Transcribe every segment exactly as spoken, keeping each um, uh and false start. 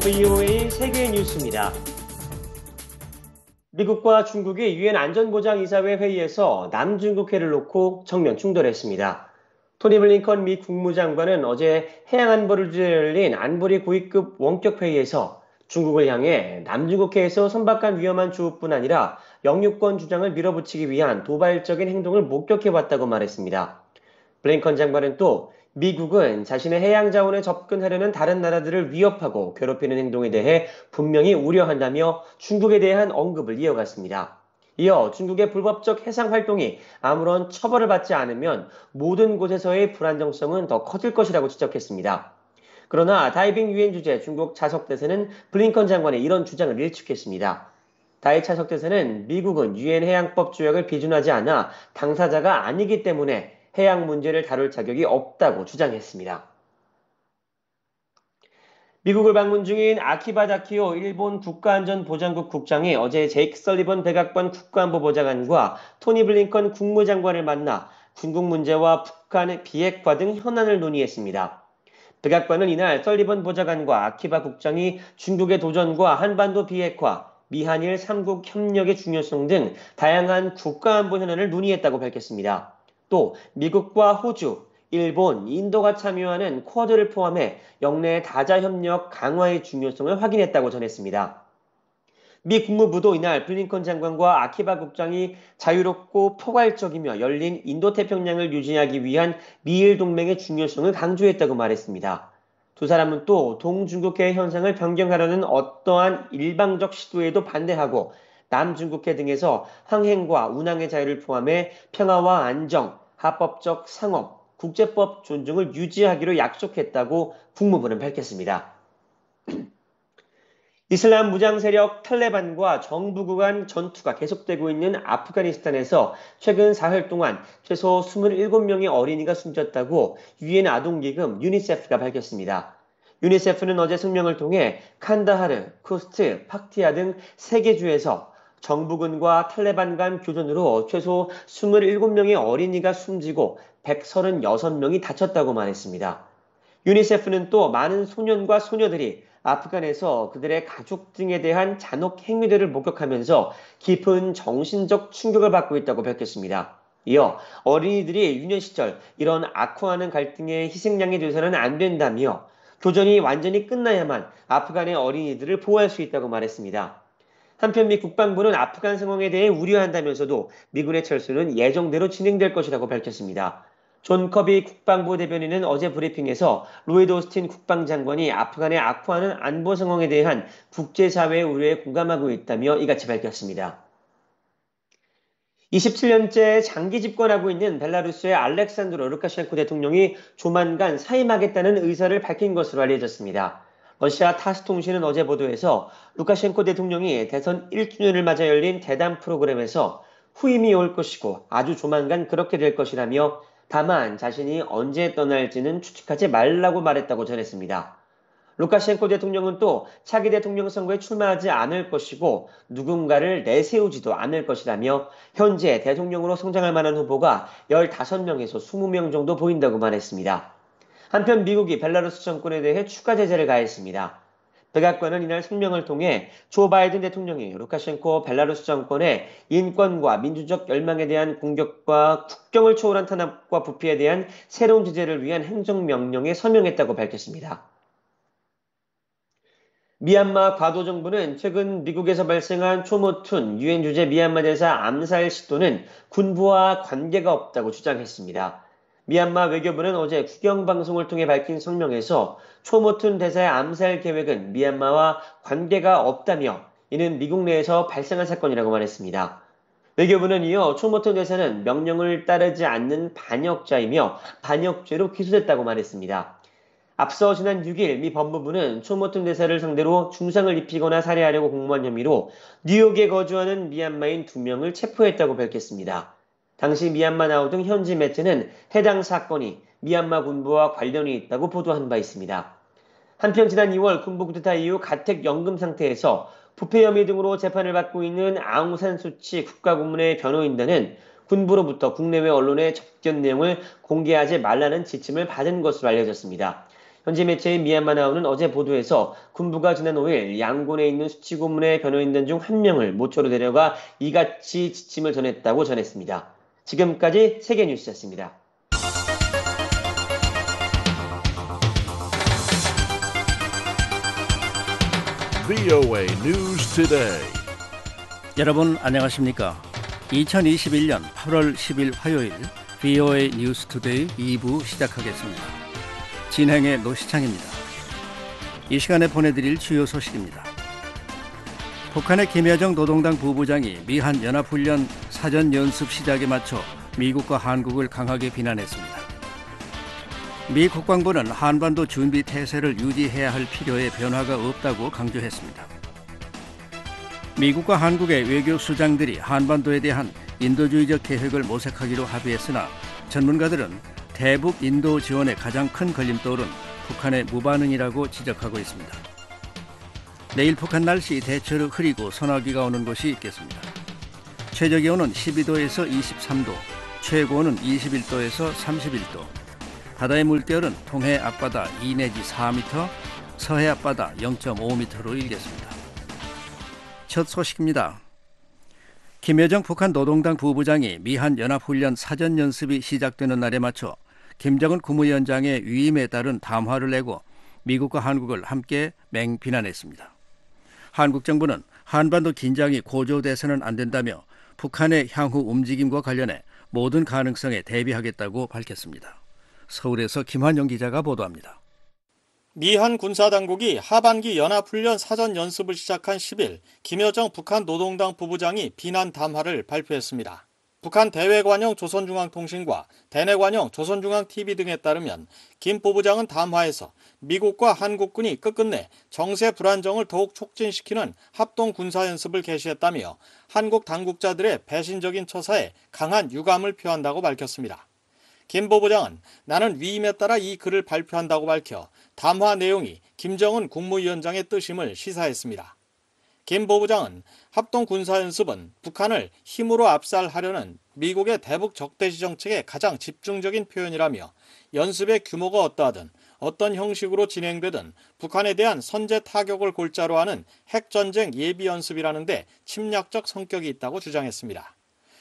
브이오에이 세계 뉴스입니다. 미국과 중국이 유엔 안전보장이사회 회의에서 남중국해를 놓고 정면 충돌했습니다. 토니 블링컨 미 국무장관은 어제 해양안보를 주제로 열린 안보리 고위급 원격 회의에서 중국을 향해 남중국해에서 선박간 위험한 조업뿐 아니라 영유권 주장을 밀어붙이기 위한 도발적인 행동을 목격해왔다고 말했습니다. 블링컨 장관은 또 미국은 자신의 해양 자원에 접근하려는 다른 나라들을 위협하고 괴롭히는 행동에 대해 분명히 우려한다며 중국에 대한 언급을 이어갔습니다. 이어 중국의 불법적 해상 활동이 아무런 처벌을 받지 않으면 모든 곳에서의 불안정성은 더 커질 것이라고 지적했습니다. 그러나 다이빙 유엔 주재 중국 차석대사는 블링컨 장관의 이런 주장을 일축했습니다. 다이 차석대사는 미국은 유엔 해양법 조약을 비준하지 않아 당사자가 아니기 때문에 해양 문제를 다룰 자격이 없다고 주장했습니다. 미국을 방문 중인 아키바 다키오 일본 국가안전보장국 국장이 어제 제이크 설리번 백악관 국가안보보좌관과 토니 블링컨 국무장관을 만나 중국 문제와 북한의 비핵화 등 현안을 논의했습니다. 백악관은 이날 설리번 보좌관과 아키바 국장이 중국의 도전과 한반도 비핵화, 미한일 삼국 협력의 중요성 등 다양한 국가안보 현안을 논의했다고 밝혔습니다. 또 미국과 호주, 일본, 인도가 참여하는 쿼드를 포함해 영내 다자 협력 강화의 중요성을 확인했다고 전했습니다. 미 국무부도 이날 블링컨 장관과 아키바 국장이 자유롭고 포괄적이며 열린 인도태평양을 유지하기 위한 미일 동맹의 중요성을 강조했다고 말했습니다. 두 사람은 또 동중국해 현상을 변경하려는 어떠한 일방적 시도에도 반대하고 남중국해 등에서 항행과 운항의 자유를 포함해 평화와 안정, 합법적 상업, 국제법 존중을 유지하기로 약속했다고 국무부는 밝혔습니다. 이슬람 무장 세력 탈레반과 정부 구간 전투가 계속되고 있는 아프가니스탄에서 최근 사흘 동안 최소 이십칠 명의 어린이가 숨졌다고 유엔 아동기금 유니세프가 밝혔습니다. 유니세프는 어제声明을 통해 칸다하르, 쿠스트, 파티아 등 세 개 주에서 정부군과 탈레반 간 교전으로 최소 이십칠 명의 어린이가 숨지고 백삼십육 명이 다쳤다고 말했습니다. 유니세프는 또 많은 소년과 소녀들이 아프간에서 그들의 가족 등에 대한 잔혹 행위들을 목격하면서 깊은 정신적 충격을 받고 있다고 밝혔습니다. 이어 어린이들이 유년 시절 이런 악화하는 갈등의 희생양이 돼서는 안 된다며 교전이 완전히 끝나야만 아프간의 어린이들을 보호할 수 있다고 말했습니다. 한편 미 국방부는 아프간 상황에 대해 우려한다면서도 미군의 철수는 예정대로 진행될 것이라고 밝혔습니다. 존 커비 국방부 대변인은 어제 브리핑에서 로이드 오스틴 국방장관이 아프간의 악화하는 안보 상황에 대한 국제사회의 우려에 공감하고 있다며 이같이 밝혔습니다. 이십칠 년째 장기 집권하고 있는 벨라루스의 알렉산드로 루카셴코 대통령이 조만간 사임하겠다는 의사를 밝힌 것으로 알려졌습니다. 러시아 타스 통신은 어제 보도에서 루카셴코 대통령이 대선 일 주년을 맞아 열린 대담 프로그램에서 후임이 올 것이고 아주 조만간 그렇게 될 것이라며 다만 자신이 언제 떠날지는 추측하지 말라고 말했다고 전했습니다. 루카셴코 대통령은 또 차기 대통령 선거에 출마하지 않을 것이고 누군가를 내세우지도 않을 것이라며 현재 대통령으로 성장할 만한 후보가 열다섯 명에서 이십 명 정도 보인다고 말했습니다. 한편 미국이 벨라루스 정권에 대해 추가 제재를 가했습니다. 백악관은 이날 성명을 통해 조 바이든 대통령이 루카셴코 벨라루스 정권의 인권과 민주적 열망에 대한 공격과 국경을 초월한 탄압과 부패에 대한 새로운 제재를 위한 행정명령에 서명했다고 밝혔습니다. 미얀마 과도정부는 최근 미국에서 발생한 초모툰 유엔 주재 미얀마 대사 암살 시도는 군부와 관계가 없다고 주장했습니다. 미얀마 외교부는 어제 국영방송을 통해 밝힌 성명에서 초모툰 대사의 암살 계획은 미얀마와 관계가 없다며 이는 미국 내에서 발생한 사건이라고 말했습니다. 외교부는 이어 초모툰 대사는 명령을 따르지 않는 반역자이며 반역죄로 기소됐다고 말했습니다. 앞서 지난 육 일 미 법무부는 초모툰 대사를 상대로 중상을 입히거나 살해하려고 공모한 혐의로 뉴욕에 거주하는 미얀마인 두 명을 체포했다고 밝혔습니다. 당시 미얀마 나우 등 현지 매체는 해당 사건이 미얀마 군부와 관련이 있다고 보도한 바 있습니다. 한편 지난 이월 군부 쿠데타 이후 가택연금 상태에서 부패 혐의 등으로 재판을 받고 있는 아웅산 수치 국가고문의 변호인단은 군부로부터 국내외 언론의 접견 내용을 공개하지 말라는 지침을 받은 것으로 알려졌습니다. 현지 매체인 미얀마나우는 어제 보도에서 군부가 지난 오 일 양곤에 있는 수치고문의 변호인단 중 한 명을 모처로 데려가 이같이 지침을 전했다고 전했습니다. 지금까지 세계뉴스였습니다. 브이오에이 News Today. 여러분 안녕하십니까? 이천이십일 년 팔월 십일 화요일 브이오에이 뉴스 투데이 이 부 시작하겠습니다. 진행의 노시창입니다. 이 시간에 보내드릴 주요 소식입니다. 북한의 김여정 노동당 부부장이 미한 연합훈련 사전 연습 시작에 맞춰 미국과 한국을 강하게 비난했습니다. 미 국방부는 한반도 준비 태세를 유지해야 할 필요에 변화가 없다고 강조했습니다. 미국과 한국의 외교 수장들이 한반도에 대한 인도주의적 계획을 모색하기로 합의했으나 전문가들은 대북 인도 지원의 가장 큰 걸림돌은 북한의 무반응이라고 지적하고 있습니다. 내일 북한 날씨 대체로 흐리고 소나기가 오는 곳이 있겠습니다. 최저기온은 십이 도에서 이십삼 도, 최고온은 이십일 도에서 삼십일 도, 바다의 물결은 동해 앞바다 이 내지 사 미터, 서해 앞바다 영 점 오 미터로 일겠습니다. 첫 소식입니다. 김여정 북한 노동당 부부장이 미한 연합훈련 사전연습이 시작되는 날에 맞춰 김정은 국무위원장의 위임에 따른 담화를 내고 미국과 한국을 함께 맹비난했습니다. 한국 정부는 한반도 긴장이 고조돼서는 안 된다며 북한의 향후 움직임과 관련해 모든 가능성에 대비하겠다고 밝혔습니다. 서울에서 김환영 기자가 보도합니다. 미한 군사당국이 하반기 연합훈련 사전 연습을 시작한 십 일 김여정 북한 노동당 부부장이 비난 담화를 발표했습니다. 북한 대외관영 조선중앙통신과 대내관영 조선중앙티비 등에 따르면 김 부부장은 담화에서 미국과 한국군이 끝끝내 정세 불안정을 더욱 촉진시키는 합동 군사연습을 개시했다며 한국 당국자들의 배신적인 처사에 강한 유감을 표한다고 밝혔습니다. 김 부부장은 나는 위임에 따라 이 글을 발표한다고 밝혀 담화 내용이 김정은 국무위원장의 뜻임을 시사했습니다. 김 부부장은 합동 군사연습은 북한을 힘으로 압살하려는 미국의 대북 적대시 정책의 가장 집중적인 표현이라며 연습의 규모가 어떠하든 어떤 형식으로 진행되든 북한에 대한 선제 타격을 골자로 하는 핵전쟁 예비연습이라는데 침략적 성격이 있다고 주장했습니다.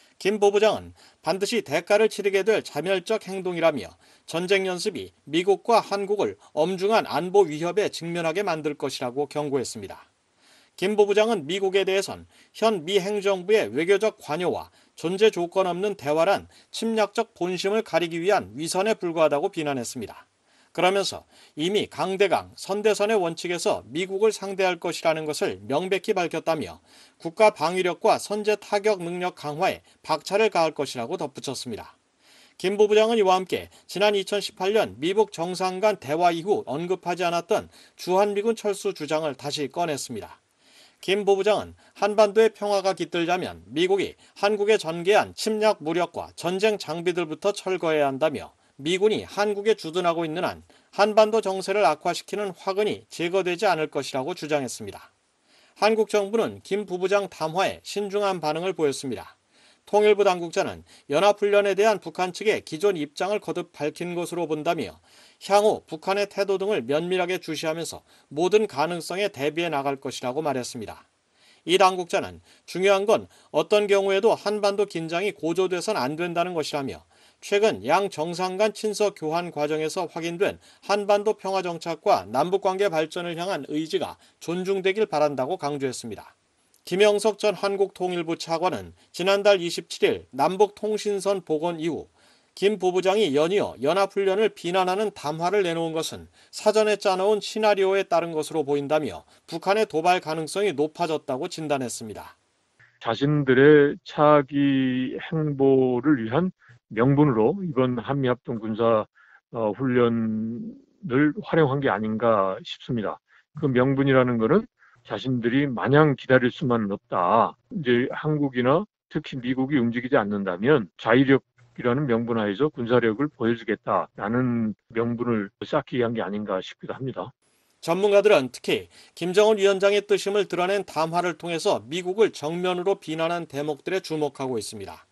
김 부부장은 반드시 대가를 치르게 될 자멸적 행동이라며 전쟁 연습이 미국과 한국을 엄중한 안보 위협에 직면하게 만들 것이라고 경고했습니다. 김 부부장은 미국에 대해선 현 미 행정부의 외교적 관여와 존재 조건 없는 대화란 침략적 본심을 가리기 위한 위선에 불과하다고 비난했습니다. 그러면서 이미 강대강, 선대선의 원칙에서 미국을 상대할 것이라는 것을 명백히 밝혔다며 국가 방위력과 선제 타격 능력 강화에 박차를 가할 것이라고 덧붙였습니다. 김 부부장은 이와 함께 지난 이천십팔 년 미북 정상 간 대화 이후 언급하지 않았던 주한미군 철수 주장을 다시 꺼냈습니다. 김 부부장은 한반도의 평화가 깃들자면 미국이 한국에 전개한 침략 무력과 전쟁 장비들부터 철거해야 한다며 미군이 한국에 주둔하고 있는 한 한반도 정세를 악화시키는 화근이 제거되지 않을 것이라고 주장했습니다. 한국 정부는 김 부부장 담화에 신중한 반응을 보였습니다. 통일부 당국자는 연합훈련에 대한 북한 측의 기존 입장을 거듭 밝힌 것으로 본다며 향후 북한의 태도 등을 면밀하게 주시하면서 모든 가능성에 대비해 나갈 것이라고 말했습니다. 이 당국자는 중요한 건 어떤 경우에도 한반도 긴장이 고조돼선 안 된다는 것이라며 최근 양 정상 간 친서 교환 과정에서 확인된 한반도 평화 정착과 남북관계 발전을 향한 의지가 존중되길 바란다고 강조했습니다. 김영석 전 한국통일부 차관은 지난달 이십칠 일 남북통신선 복원 이후 김 부부장이 연이어 연합훈련을 비난하는 담화를 내놓은 것은 사전에 짜놓은 시나리오에 따른 것으로 보인다며 북한의 도발 가능성이 높아졌다고 진단했습니다. 자신들의 차기 행보를 위한 명분으로 이번 한미합동 군사 훈련을 활용한 게 아닌가 싶습니다. 그 명분이라는 것은 자신들이 마냥 기다릴 수만은 없다. 이제 한국이나 특히 미국이 움직이지 않는다면 자위력이라는 명분 하에서 군사력을 보여주겠다라는 명분을 쌓기 위한 게 아닌가 싶기도 합니다. 전문가들은 특히 김정은 위원장의 뜻임을 드러낸 담화를 통해서 미국을 정면으로 비난한 대목들에 주목하고 있습니다.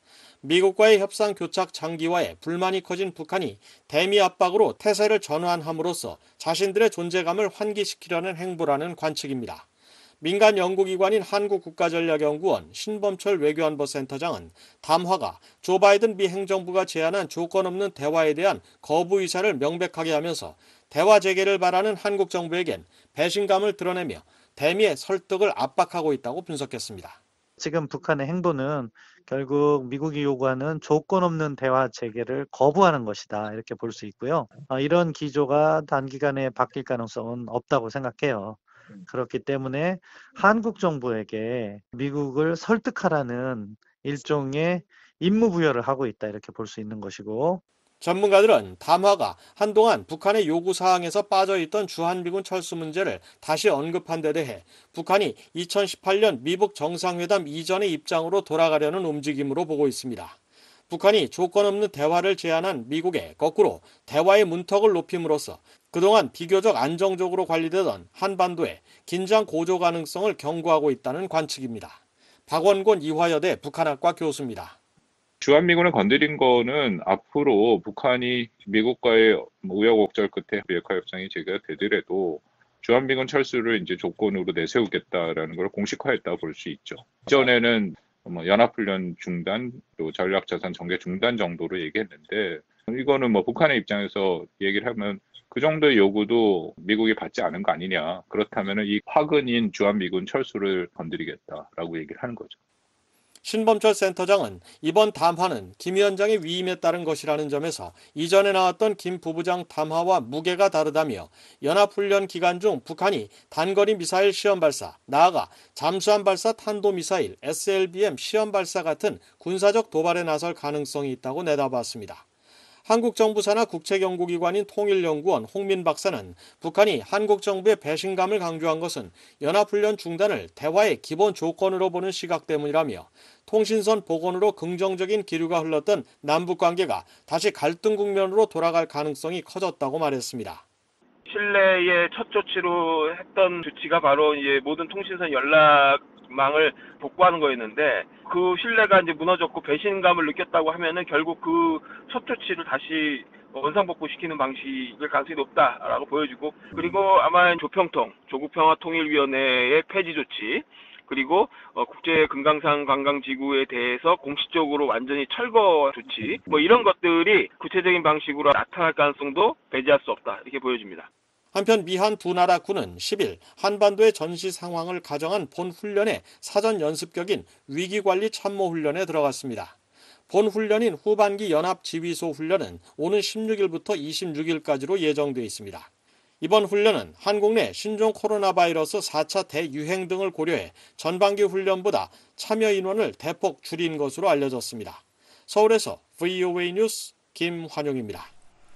미국과의 협상 교착 장기화에 불만이 커진 북한이 대미 압박으로 태세를 전환함으로써 자신들의 존재감을 환기시키려는 행보라는 관측입니다. 민간 연구기관인 한국국가전략연구원 신범철 외교안보 센터장은 담화가 조 바이든 미 행정부가 제안한 조건 없는 대화에 대한 거부 의사를 명백하게 하면서 대화 재개를 바라는 한국 정부에겐 배신감을 드러내며 대미의 설득을 압박하고 있다고 분석했습니다. 지금 북한의 행보는 결국 미국이 요구하는 조건 없는 대화 재개를 거부하는 것이다, 이렇게 볼 수 있고요. 이런 기조가 단기간에 바뀔 가능성은 없다고 생각해요. 그렇기 때문에 한국 정부에게 미국을 설득하라는 일종의 임무 부여를 하고 있다, 이렇게 볼 수 있는 것이고, 전문가들은 담화가 한동안 북한의 요구사항에서 빠져있던 주한미군 철수 문제를 다시 언급한 데 대해 북한이 이천십팔 년 미북 정상회담 이전의 입장으로 돌아가려는 움직임으로 보고 있습니다. 북한이 조건 없는 대화를 제안한 미국에 거꾸로 대화의 문턱을 높임으로써 그동안 비교적 안정적으로 관리되던 한반도의 긴장 고조 가능성을 경고하고 있다는 관측입니다. 박원곤 이화여대 북한학과 교수입니다. 주한미군을 건드린 거는 앞으로 북한이 미국과의 우여곡절 끝에 비핵화 협상이 재개되더라도 주한미군 철수를 이제 조건으로 내세우겠다라는 걸 공식화했다고 볼 수 있죠. 이전에는 뭐 연합훈련 중단, 또 전략자산 전개 중단 정도로 얘기했는데 이거는 뭐 북한의 입장에서 얘기를 하면 그 정도의 요구도 미국이 받지 않은 거 아니냐. 그렇다면 이 화근인 주한미군 철수를 건드리겠다라고 얘기를 하는 거죠. 신범철 센터장은 이번 담화는 김 위원장의 위임에 따른 것이라는 점에서 이전에 나왔던 김 부부장 담화와 무게가 다르다며 연합훈련 기간 중 북한이 단거리 미사일 시험 발사, 나아가 잠수함 발사 탄도미사일 에스엘비엠 시험 발사 같은 군사적 도발에 나설 가능성이 있다고 내다봤습니다. 한국 정부 산하 국책연구기관인 통일연구원 홍민 박사는 북한이 한국 정부의 배신감을 강조한 것은 연합훈련 중단을 대화의 기본 조건으로 보는 시각 때문이라며 통신선 복원으로 긍정적인 기류가 흘렀던 남북관계가 다시 갈등 국면으로 돌아갈 가능성이 커졌다고 말했습니다. 신뢰의 첫 조치로 했던 조치가 바로 이제 모든 통신선 연락망을 복구하는 거였는데 그 신뢰가 이제 무너졌고 배신감을 느꼈다고 하면은 결국 그 첫 조치를 다시 원상복구시키는 방식일 가능성이 높다라고 보여지고, 그리고 아마 조평통, 조국평화통일위원회의 폐지 조치, 그리고 어, 국제 금강산 관광지구에 대해서 공식적으로 완전히 철거 조치, 뭐 이런 것들이 구체적인 방식으로 나타날 가능성도 배제할 수 없다, 이렇게 보여집니다. 한편 미한 두 나라 군은 십 일 한반도의 전시 상황을 가정한 본 훈련의 사전 연습격인 위기관리 참모훈련에 들어갔습니다. 본 훈련인 후반기 연합지휘소 훈련은 오는 십육 일부터 이십육 일까지로 예정돼 있습니다. 이번 훈련은 한국 내 신종 코로나 바이러스 사 차 대유행 등을 고려해 전반기 훈련보다 참여 인원을 대폭 줄인 것으로 알려졌습니다. 서울에서 브이오에이 뉴스 김환용입니다.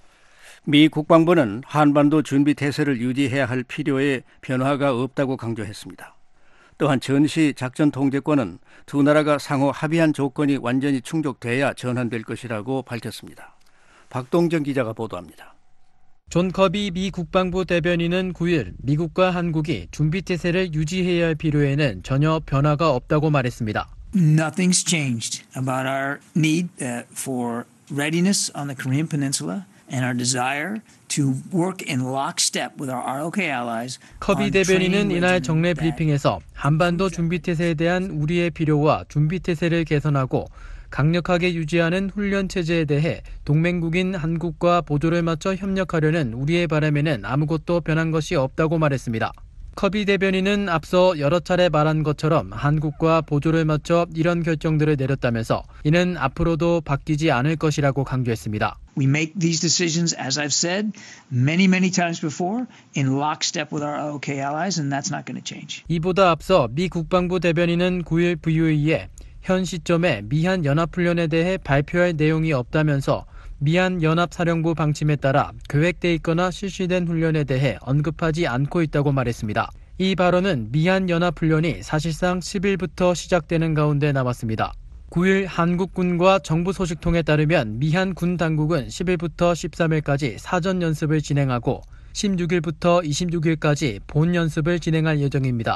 미 국방부는 한반도 준비 태세를 유지해야 할 필요에 변화가 없다고 강조했습니다. 또한 전시 작전 통제권은 두 나라가 상호 합의한 조건이 완전히 충족돼야 전환될 것이라고 밝혔습니다. 박동정 기자가 보도합니다. 존 커비 미 국방부 대변인은 구 일 미국과 한국이 준비태세를 유지해야 할 필요에는 전혀 변화가 없다고 말했습니다. Nothing's changed about our need uh, for readiness on the Korean Peninsula and our desire to work in lockstep with our R O K allies. 커비 대변인은 이날 정례 브리핑에서 한반도 준비태세에 대한 우리의 필요와 준비태세를 개선하고 강력하게 유지하는 훈련 체제에 대해 동맹국인 한국과 보조를 맞춰 협력하려는 우리의 바람에는 아무것도 변한 것이 없다고 말했습니다. 커비 대변인은 앞서 여러 차례 말한 것처럼 한국과 보조를 맞춰 이런 결정들을 내렸다면서 이는 앞으로도 바뀌지 않을 것이라고 강조했습니다. We make these decisions, as I've said many, many times before, in lockstep with our R O K allies, and that's not going to change. 이보다 앞서 미 국방부 대변인은 구 일 브이오에이에 현 시점에 미한 연합훈련에 대해 발표할 내용이 없다면서 미한 연합사령부 방침에 따라 계획돼 있거나 실시된 훈련에 대해 언급하지 않고 있다고 말했습니다. 이 발언은 미한 연합훈련이 사실상 십 일부터 시작되는 가운데 나왔습니다. 구 일 한국군과 정부 소식통에 따르면 미한 군 당국은 십 일부터 십삼 일까지 사전 연습을 진행하고 십육 일부터 이십육 일까지 본 연습을 진행할 예정입니다.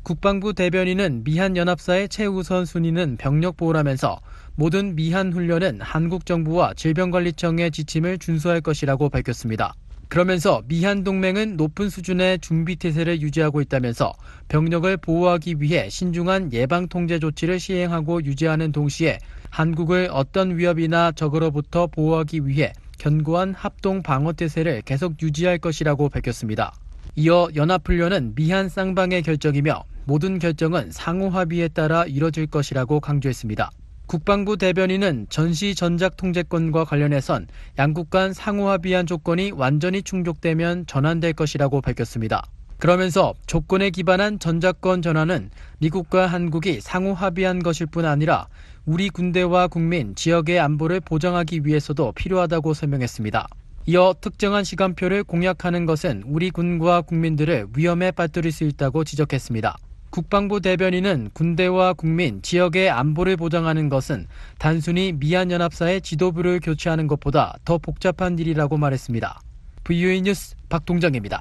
국방부 대변인은 미한 연합사의 최우선 순위는 병력 보호라면서 모든 미한 훈련은 한국 정부와 질병관리청의 지침을 준수할 것이라고 밝혔습니다. 그러면서 미한 동맹은 높은 수준의 준비 태세를 유지하고 있다면서 병력을 보호하기 위해 신중한 예방 통제 조치를 시행하고 유지하는 동시에 한국을 어떤 위협이나 적으로부터 보호하기 위해 견고한 합동 방어 태세를 계속 유지할 것이라고 밝혔습니다. 이어 연합훈련은 미한 쌍방의 결정이며 모든 결정은 상호 합의에 따라 이뤄질 것이라고 강조했습니다. 국방부 대변인은 전시 전작 통제권과 관련해선 양국 간 상호 합의한 조건이 완전히 충족되면 전환될 것이라고 밝혔습니다. 그러면서 조건에 기반한 전작권 전환은 미국과 한국이 상호 합의한 것일 뿐 아니라 우리 군대와 국민, 지역의 안보를 보장하기 위해서도 필요하다고 설명했습니다. 이어 특정한 시간표를 공약하는 것은 우리 군과 국민들을 위험에 빠뜨릴 수 있다고 지적했습니다. 국방부 대변인은 군대와 국민, 지역의 안보를 보장하는 것은 단순히 미한연합사의 지도부를 교체하는 것보다 더 복잡한 일이라고 말했습니다. 브이오에이 뉴스 박동정입니다.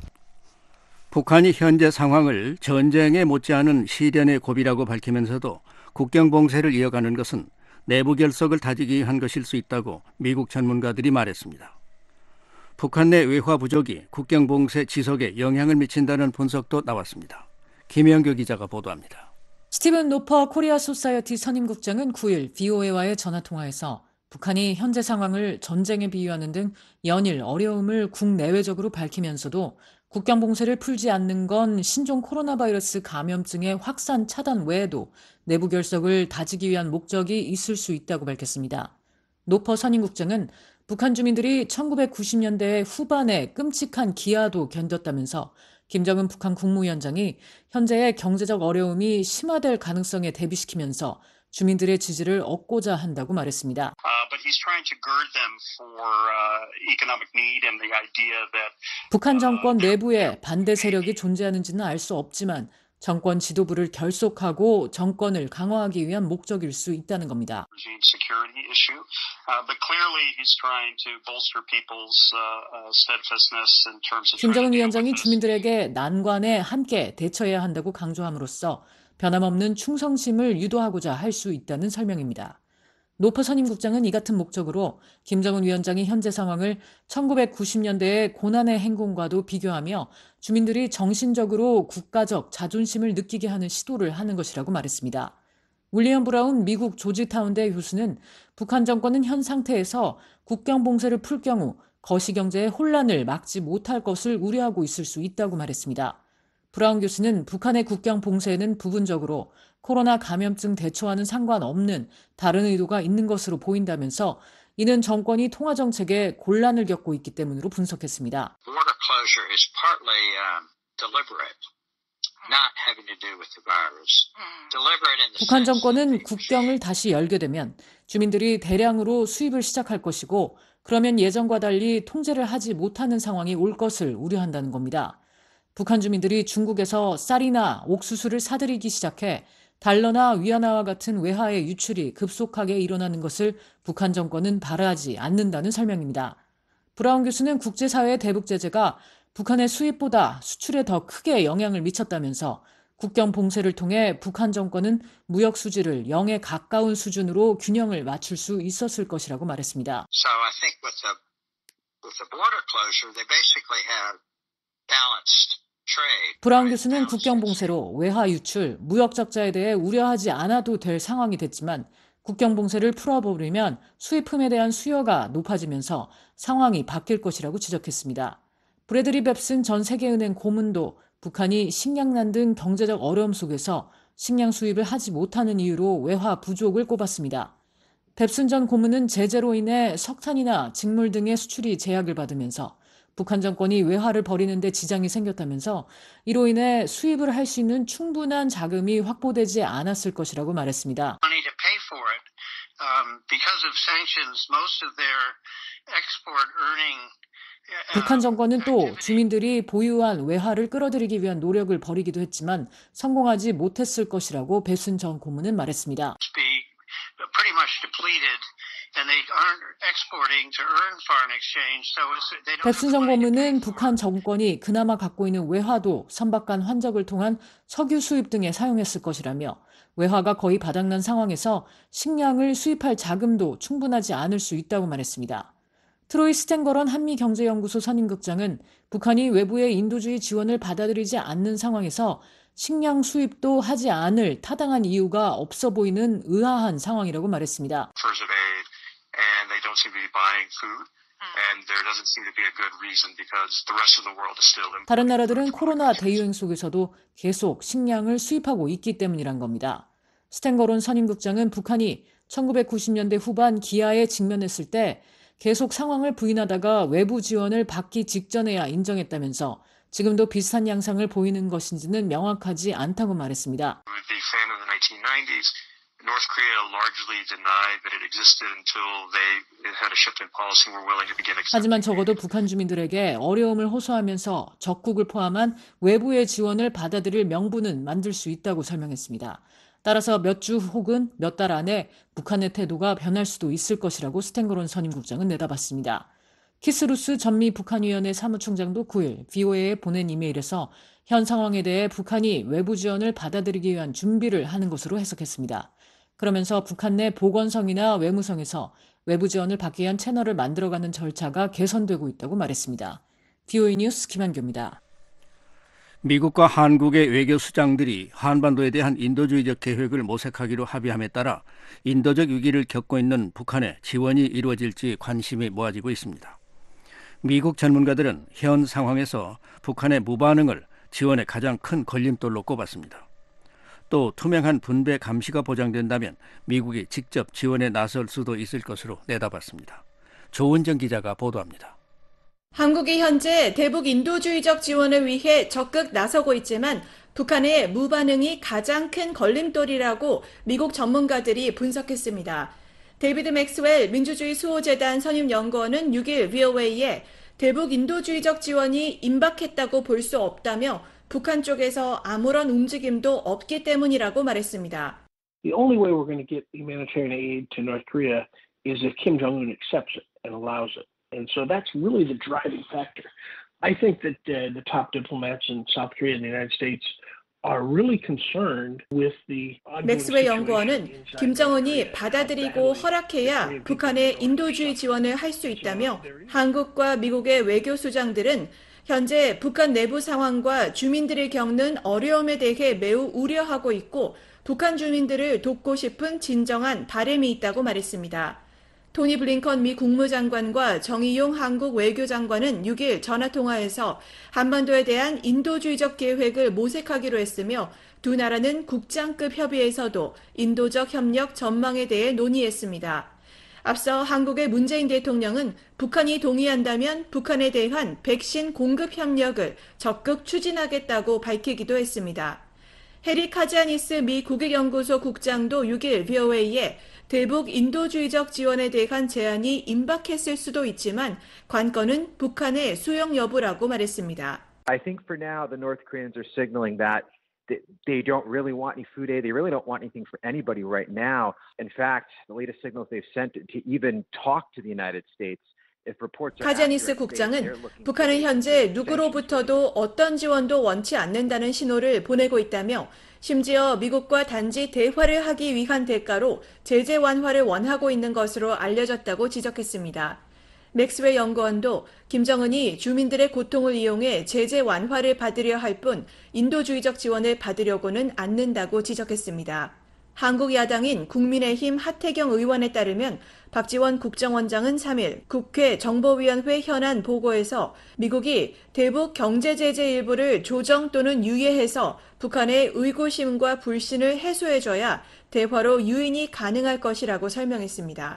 북한이 현재 상황을 전쟁에 못지않은 시련의 고비라고 밝히면서도 국경 봉쇄를 이어가는 것은 내부 결속을 다지기 위한 것일 수 있다고 미국 전문가들이 말했습니다. 북한 내 외화 부족이 국경 봉쇄 지속에 영향을 미친다는 분석도 나왔습니다. 김영규 기자가 보도합니다. 스티븐 노퍼 코리아 소사이어티 선임국장은 구일 브이오에이와의 전화통화에서 북한이 현재 상황을 전쟁에 비유하는 등 연일 어려움을 국내외적으로 밝히면서도 국경 봉쇄를 풀지 않는 건 신종 코로나 바이러스 감염증의 확산 차단 외에도 내부 결속을 다지기 위한 목적이 있을 수 있다고 밝혔습니다. 노퍼 선임국장은 북한 주민들이 천구백구십 년대 후반에 끔찍한 기아도 견뎠다면서 김정은 북한 국무위원장이 현재의 경제적 어려움이 심화될 가능성에 대비시키면서 주민들의 지지를 얻고자 한다고 말했습니다. 북한 정권 내부에 반대 세력이 존재하는지는 알 수 없지만 정권 지도부를 결속하고 정권을 강화하기 위한 목적일 수 있다는 겁니다. 김정은 위원장이 주민들에게 난관에 함께 대처해야 한다고 강조함으로써 변함없는 충성심을 유도하고자 할 수 있다는 설명입니다. 노퍼 선임국장은 이 같은 목적으로 김정은 위원장이 현재 상황을 천구백구십 년대의 고난의 행군과도 비교하며 주민들이 정신적으로 국가적 자존심을 느끼게 하는 시도를 하는 것이라고 말했습니다. 윌리엄 브라운 미국 조지타운대 교수는 북한 정권은 현 상태에서 국경 봉쇄를 풀 경우 거시경제의 혼란을 막지 못할 것을 우려하고 있을 수 있다고 말했습니다. 브라운 교수는 북한의 국경 봉쇄에는 부분적으로 코로나 감염증 대처와는 상관없는 다른 의도가 있는 것으로 보인다면서 이는 정권이 통화 정책에 곤란을 겪고 있기 때문으로 분석했습니다. 북한 정권은 국경을 다시 열게 되면 주민들이 대량으로 수입을 시작할 것이고 그러면 예전과 달리 통제를 하지 못하는 상황이 올 것을 우려한다는 겁니다. 북한 주민들이 중국에서 쌀이나 옥수수를 사들이기 시작해 달러나 위안화와 같은 외화의 유출이 급속하게 일어나는 것을 북한 정권은 바라지 않는다는 설명입니다. 브라운 교수는 국제사회의 대북 제재가 북한의 수입보다 수출에 더 크게 영향을 미쳤다면서 국경 봉쇄를 통해 북한 정권은 무역 수지를 영에 가까운 수준으로 균형을 맞출 수 있었을 것이라고 말했습니다. So I think with the, with the border closure, they basically have balanced. 브라운 교수는 국경 봉쇄로 외화 유출, 무역 적자에 대해 우려하지 않아도 될 상황이 됐지만 국경 봉쇄를 풀어버리면 수입품에 대한 수요가 높아지면서 상황이 바뀔 것이라고 지적했습니다. 브래드리 뱁슨 전 세계은행 고문도 북한이 식량난 등 경제적 어려움 속에서 식량 수입을 하지 못하는 이유로 외화 부족을 꼽았습니다. 뱁슨 전 고문은 제재로 인해 석탄이나 직물 등의 수출이 제약을 받으면서 북한 정권이 외화를 버리는 데 지장이 생겼다면서 이로 인해 수입을 할 수 있는 충분한 자금이 확보되지 않았을 것이라고 말했습니다. 북한 정권은 또 주민들이 보유한 외화를 끌어들이기 위한 노력을 벌이기도 했지만 성공하지 못했을 것이라고 뱁슨 전 고문은 말했습니다. and they aren't exporting to earn foreign exchange. So it's, they don't. 백순정 고문은 북한 정권이 그나마 갖고 있는 외화도 선박간 환적을 통한 석유 수입 등에 사용했을 것이라며 외화가 거의 바닥난 상황에서 식량을 수입할 자금도 충분하지 않을 수 있다고 말했습니다. 트로이 스탠거런 한미경제연구소 선임국장은 북한이 외부의 인도주의 지원을 받아들이지 않는 상황에서 식량 수입도 하지 않을 타당한 이유가 없어 보이는 의아한 상황이라고 말했습니다. And they don't seem to be buying food, and there doesn't seem to be a good reason because the rest of the world is still. 다른 나라들은 코로나 대유행 속에서도 계속 식량을 수입하고 있기 때문이란 겁니다. 스탠거론 선임국장은 북한이 천구백구십 년대 후반 기아에 직면했을 때 계속 상황을 부인하다가 외부 지원을 받기 직전에야 인정했다면서 지금도 비슷한 양상을 보이는 것인지는 명확하지 않다고 말했습니다. The famine of the nineteen nineties. North Korea largely denied that it existed until they had a shift in policy and were willing to begin accepting. 하지만 적어도 북한 주민들에게 어려움을 호소하면서 적국을 포함한 외부의 지원을 받아들일 명분은 만들 수 있다고 설명했습니다. 따라서 몇 주 혹은 몇 달 안에 북한의 태도가 변할 수도 있을 것이라고 스탠거론 선임국장은 내다봤습니다. 키스루스 전미 북한위원회 사무총장도 구일 브이오에이에 보낸 이메일에서 현 상황에 대해 북한이 외부 지원을 받아들이기 위한 준비를 하는 것으로 해석했습니다. 그러면서 북한 내 보건성이나 외무성에서 외부 지원을 받기 위한 채널을 만들어가는 절차가 개선되고 있다고 말했습니다. 브이오에이 뉴스 김한규입니다. 미국과 한국의 외교 수장들이 한반도에 대한 인도주의적 계획을 모색하기로 합의함에 따라 인도적 위기를 겪고 있는 북한의 지원이 이루어질지 관심이 모아지고 있습니다. 미국 전문가들은 현 상황에서 북한의 무반응을 지원의 가장 큰 걸림돌로 꼽았습니다. 또 투명한 분배 감시가 보장된다면 미국이 직접 지원에 나설 수도 있을 것으로 내다봤습니다. 조은정 기자가 보도합니다. 한국이 현재 대북 인도주의적 지원을 위해 적극 나서고 있지만 북한의 무반응이 가장 큰 걸림돌이라고 미국 전문가들이 분석했습니다. 데이비드 맥스웰 민주주의 수호재단 선임연구원은 육일 브이오에이에 대북 인도주의적 지원이 임박했다고 볼 수 없다며 북한 쪽에서 아무런 움직임도 없기 때문이라고 말했습니다. The only way we're going to get humanitarian aid to North Korea is if Kim Jong-un accepts it and allows it. And so that's really the driving factor. I think that uh, the top diplomats in South Korea and the United States are really concerned with the 맥스웰 연구원은 김정은이 받아들이고 허락해야 북한의 인도주의 지원을 할 수 있다며 한국과 미국의 외교 수장들은 현재 북한 내부 상황과 주민들이 겪는 어려움에 대해 매우 우려하고 있고 북한 주민들을 돕고 싶은 진정한 바람이 있다고 말했습니다. 토니 블링컨 미 국무장관과 정의용 한국 외교장관은 육일 전화통화에서 한반도에 대한 인도주의적 계획을 모색하기로 했으며 두 나라는 국장급 협의에서도 인도적 협력 전망에 대해 논의했습니다. 앞서 한국의 문재인 대통령은 북한이 동의한다면 북한에 대한 백신 공급 협력을 적극 추진하겠다고 밝히기도 했습니다. 해리 카지아니스 미 국익연구소 국장도 육일 브이오에이에 대북 인도주의적 지원에 대한 제안이 임박했을 수도 있지만 관건은 북한의 수용 여부라고 말했습니다. I think for now the North Koreans are signaling that they don't really want any food aid. They really don't want anything for anybody right now. In fact, the latest signals they've sent to even talk to the United States. 카지아니스 국장은 북한은 현재 누구로부터도 어떤 지원도 원치 않는다는 신호를 보내고 있다며 심지어 미국과 단지 대화를 하기 위한 대가로 제재 완화를 원하고 있는 것으로 알려졌다고 지적했습니다. 맥스웰 연구원도 김정은이 주민들의 고통을 이용해 제재 완화를 받으려 할 뿐 인도주의적 지원을 받으려고는 않는다고 지적했습니다. 한국 야당인 국민의힘 하태경 의원에 따르면 박지원 국정원장은 삼일 국회 정보위원회 현안 보고에서 미국이 대북 경제 제재 일부를 조정 또는 유예해서 북한의 의구심과 불신을 해소해줘야 대화로 유인이 가능할 것이라고 설명했습니다.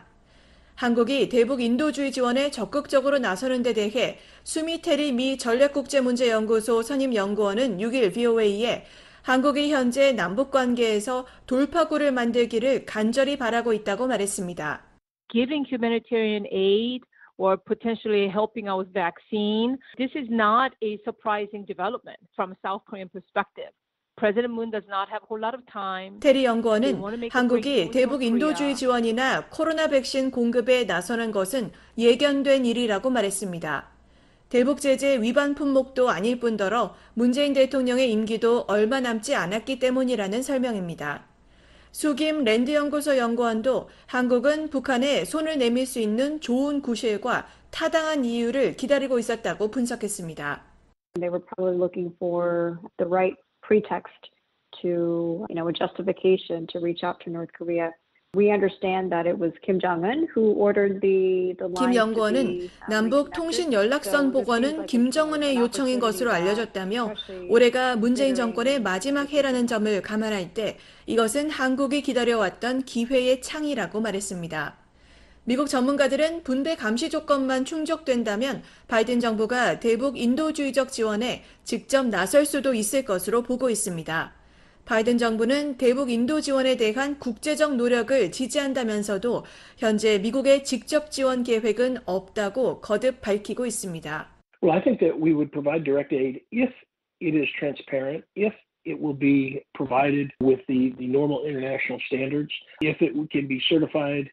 한국이 대북 인도주의 지원에 적극적으로 나서는 데 대해 수미테리 미 전략국제문제연구소 선임연구원은 육일 브이오에이에 한국이 현재 남북관계에서 돌파구를 만들기를 간절히 바라고 있다고 말했습니다. Giving humanitarian aid or potentially helping out with vaccine, this is not a surprising development from a South Korean perspective. President Moon does not have a whole lot of time. 테리 연구원은 한국이 대북 인도주의 지원이나 코로나 백신 공급에 나서는 것은 예견된 일이라고 말했습니다. 대북 제재 위반 품목도 아닐 뿐더러 문재인 대통령의 임기도 얼마 남지 않았기 때문이라는 설명입니다. 수김 랜드연구소 연구원도 한국은 북한에 손을 내밀 수 있는 좋은 구실과 타당한 이유를 기다리고 있었다고 분석했습니다. They were probably looking for the right pretext to, you know, a justification to reach out to North Korea. We understand that it was Kim Jong-un who ordered the the line. 김 연구원은 남북 통신 연락선 복원은 김정은의 요청인 것으로 알려졌다며 올해가 문재인 정권의 마지막 해라는 점을 감안할 때 이것은 한국이 기다려왔던 기회의 창이라고 말했습니다. 미국 전문가들은 분배 감시 조건만 충족된다면 바이든 정부가 대북 인도주의적 지원에 직접 나설 수도 있을 것으로 보고 있습니다. 바이든 정부는 대북 인도 지원에 대한 국제적 노력을 지지한다면서도 현재 미국의 직접 지원 계획은 없다고 거듭 밝히고 있습니다. Well, I think that we would provide direct aid if it is transparent, if it will be provided with the, the normal international standards, if it can be certified.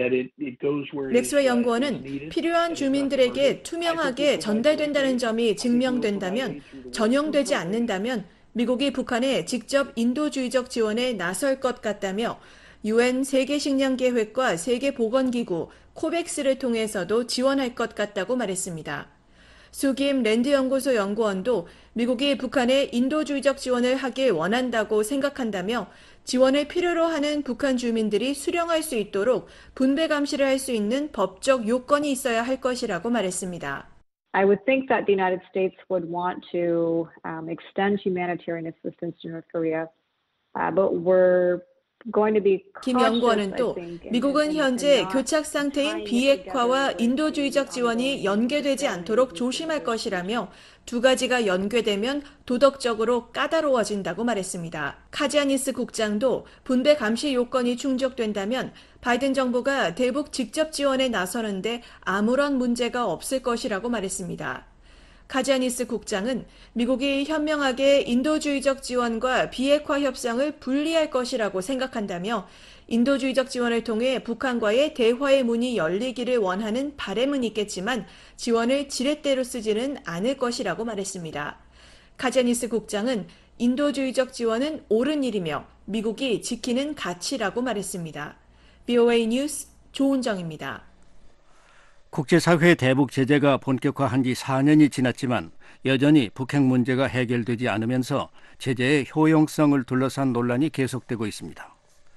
맥스웰 연구원은 필요한 주민들에게 투명하게 전달된다는 점이 증명된다면, 전용되지 않는다면 미국이 북한에 직접 인도주의적 지원에 나설 것 같다며 유엔 세계식량계획과 세계보건기구, 코백스를 통해서도 지원할 것 같다고 말했습니다. 수김 랜드연구소 연구원도 미국이 북한에 인도주의적 지원을 하길 원한다고 생각한다며 지원을 필요로 하는 북한 주민들이 수령할 수 있도록 분배 감시를 할 수 있는 법적 요건이 있어야 할 것이라고 말했습니다. I would think that the United States would want to um, extend humanitarian assistance to North Korea, uh, but we're going to be 김 연구원은 또 미국은 현재 교착 상태인 비핵화와 인도주의적 지원이 연계되지 않도록 조심할 것이라며 두 가지가 연계되면 도덕적으로 까다로워진다고 말했습니다. 카지아니스 국장도 분배 감시 요건이 충족된다면 바이든 정부가 대북 직접 지원에 나서는데 아무런 문제가 없을 것이라고 말했습니다. 카지아니스 국장은 미국이 현명하게 인도주의적 지원과 비핵화 협상을 분리할 것이라고 생각한다며 인도주의적 지원을 통해 북한과의 대화의 문이 열리기를 원하는 바람은 있겠지만 지원을 지렛대로 쓰지는 않을 것이라고 말했습니다. 카지아니스 국장은 인도주의적 지원은 옳은 일이며 미국이 지키는 가치라고 말했습니다. 브이오에이 뉴스 조은정입니다. 국제사회의 대북 제재가 본격화한 지 사 년이 지났지만 여전히 북핵 문제가 해결되지 않으면서 제재의 효용성을 둘러싼 논란이 계속되고 있습니다.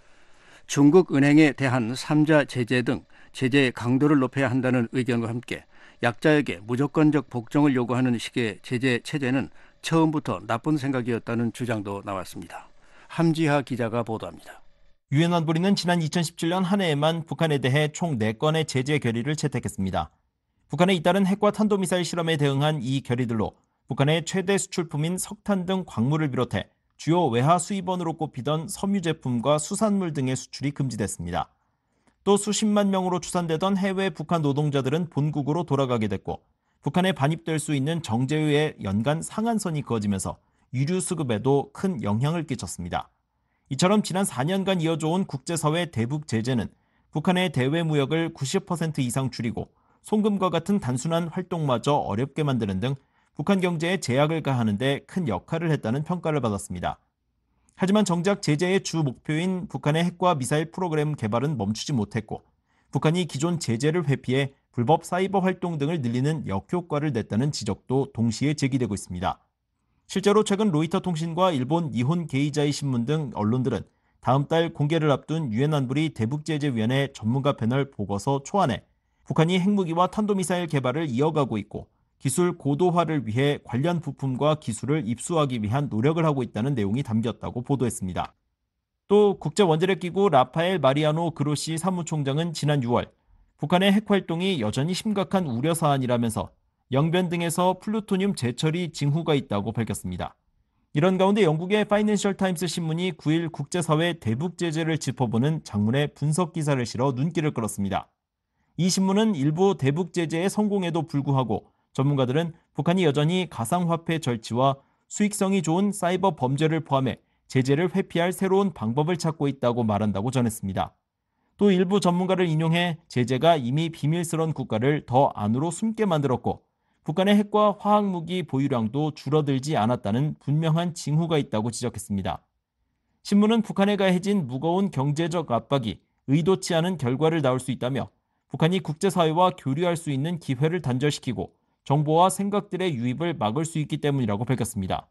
중국 은행에 대한 삼자 제재 등 제재의 강도를 높여야 한다는 의견과 함께 약자에게 무조건적 복종을 요구하는 식의 제재 체제는 처음부터 나쁜 생각이었다는 주장도 나왔습니다. 함지하 기자가 보도합니다. 유엔 안보리는 지난 이천십칠 년 한 해에만 북한에 대해 총 네 건의 제재 결의를 채택했습니다. 북한에 잇따른 핵과 탄도미사일 실험에 대응한 이 결의들로 북한의 최대 수출품인 석탄 등 광물을 비롯해 주요 외화 수입원으로 꼽히던 섬유 제품과 수산물 등의 수출이 금지됐습니다. 또 수십만 명으로 추산되던 해외 북한 노동자들은 본국으로 돌아가게 됐고 북한에 반입될 수 있는 정제유의 연간 상한선이 그어지면서 유류 수급에도 큰 영향을 끼쳤습니다. 이처럼 지난 사 년간 이어져온 국제사회 대북 제재는 북한의 대외 무역을 구십 퍼센트 이상 줄이고 송금과 같은 단순한 활동마저 어렵게 만드는 등 북한 경제에 제약을 가하는 데 큰 역할을 했다는 평가를 받았습니다. 하지만 정작 제재의 주 목표인 북한의 핵과 미사일 프로그램 개발은 멈추지 못했고 북한이 기존 제재를 회피해 불법 사이버 활동 등을 늘리는 역효과를 냈다는 지적도 동시에 제기되고 있습니다. 실제로 최근 로이터 통신과 일본 니혼 게이자이 신문 등 언론들은 다음 달 공개를 앞둔 유엔 안보리 대북제재위원회 전문가 패널 보고서 초안에 북한이 핵무기와 탄도미사일 개발을 이어가고 있고 기술 고도화를 위해 관련 부품과 기술을 입수하기 위한 노력을 하고 있다는 내용이 담겼다고 보도했습니다. 또 국제원자력기구 라파엘 마리아노 그로시 사무총장은 지난 유월 북한의 핵활동이 여전히 심각한 우려 사안이라면서 영변 등에서 플루토늄 재처리 징후가 있다고 밝혔습니다. 이런 가운데 영국의 파이낸셜 타임스 신문이 구 일 국제사회 대북 제재를 짚어보는 장문의 분석 기사를 실어 눈길을 끌었습니다. 이 신문은 일부 대북 제재의 성공에도 불구하고 전문가들은 북한이 여전히 가상화폐 절취와 수익성이 좋은 사이버 범죄를 포함해 제재를 회피할 새로운 방법을 찾고 있다고 말한다고 전했습니다. 또 일부 전문가를 인용해 제재가 이미 비밀스러운 국가를 더 안으로 숨게 만들었고 북한의 핵과 화학무기 보유량도 줄어들지 않았다는 분명한 징후가 있다고 지적했습니다. 신문은 북한에 가해진 무거운 경제적 압박이 의도치 않은 결과를 낳을 수 있다며 북한이 국제사회와 교류할 수 있는 기회를 단절시키고 정보와 생각들의 유입을 막을 수 있기 때문이라고 밝혔습니다.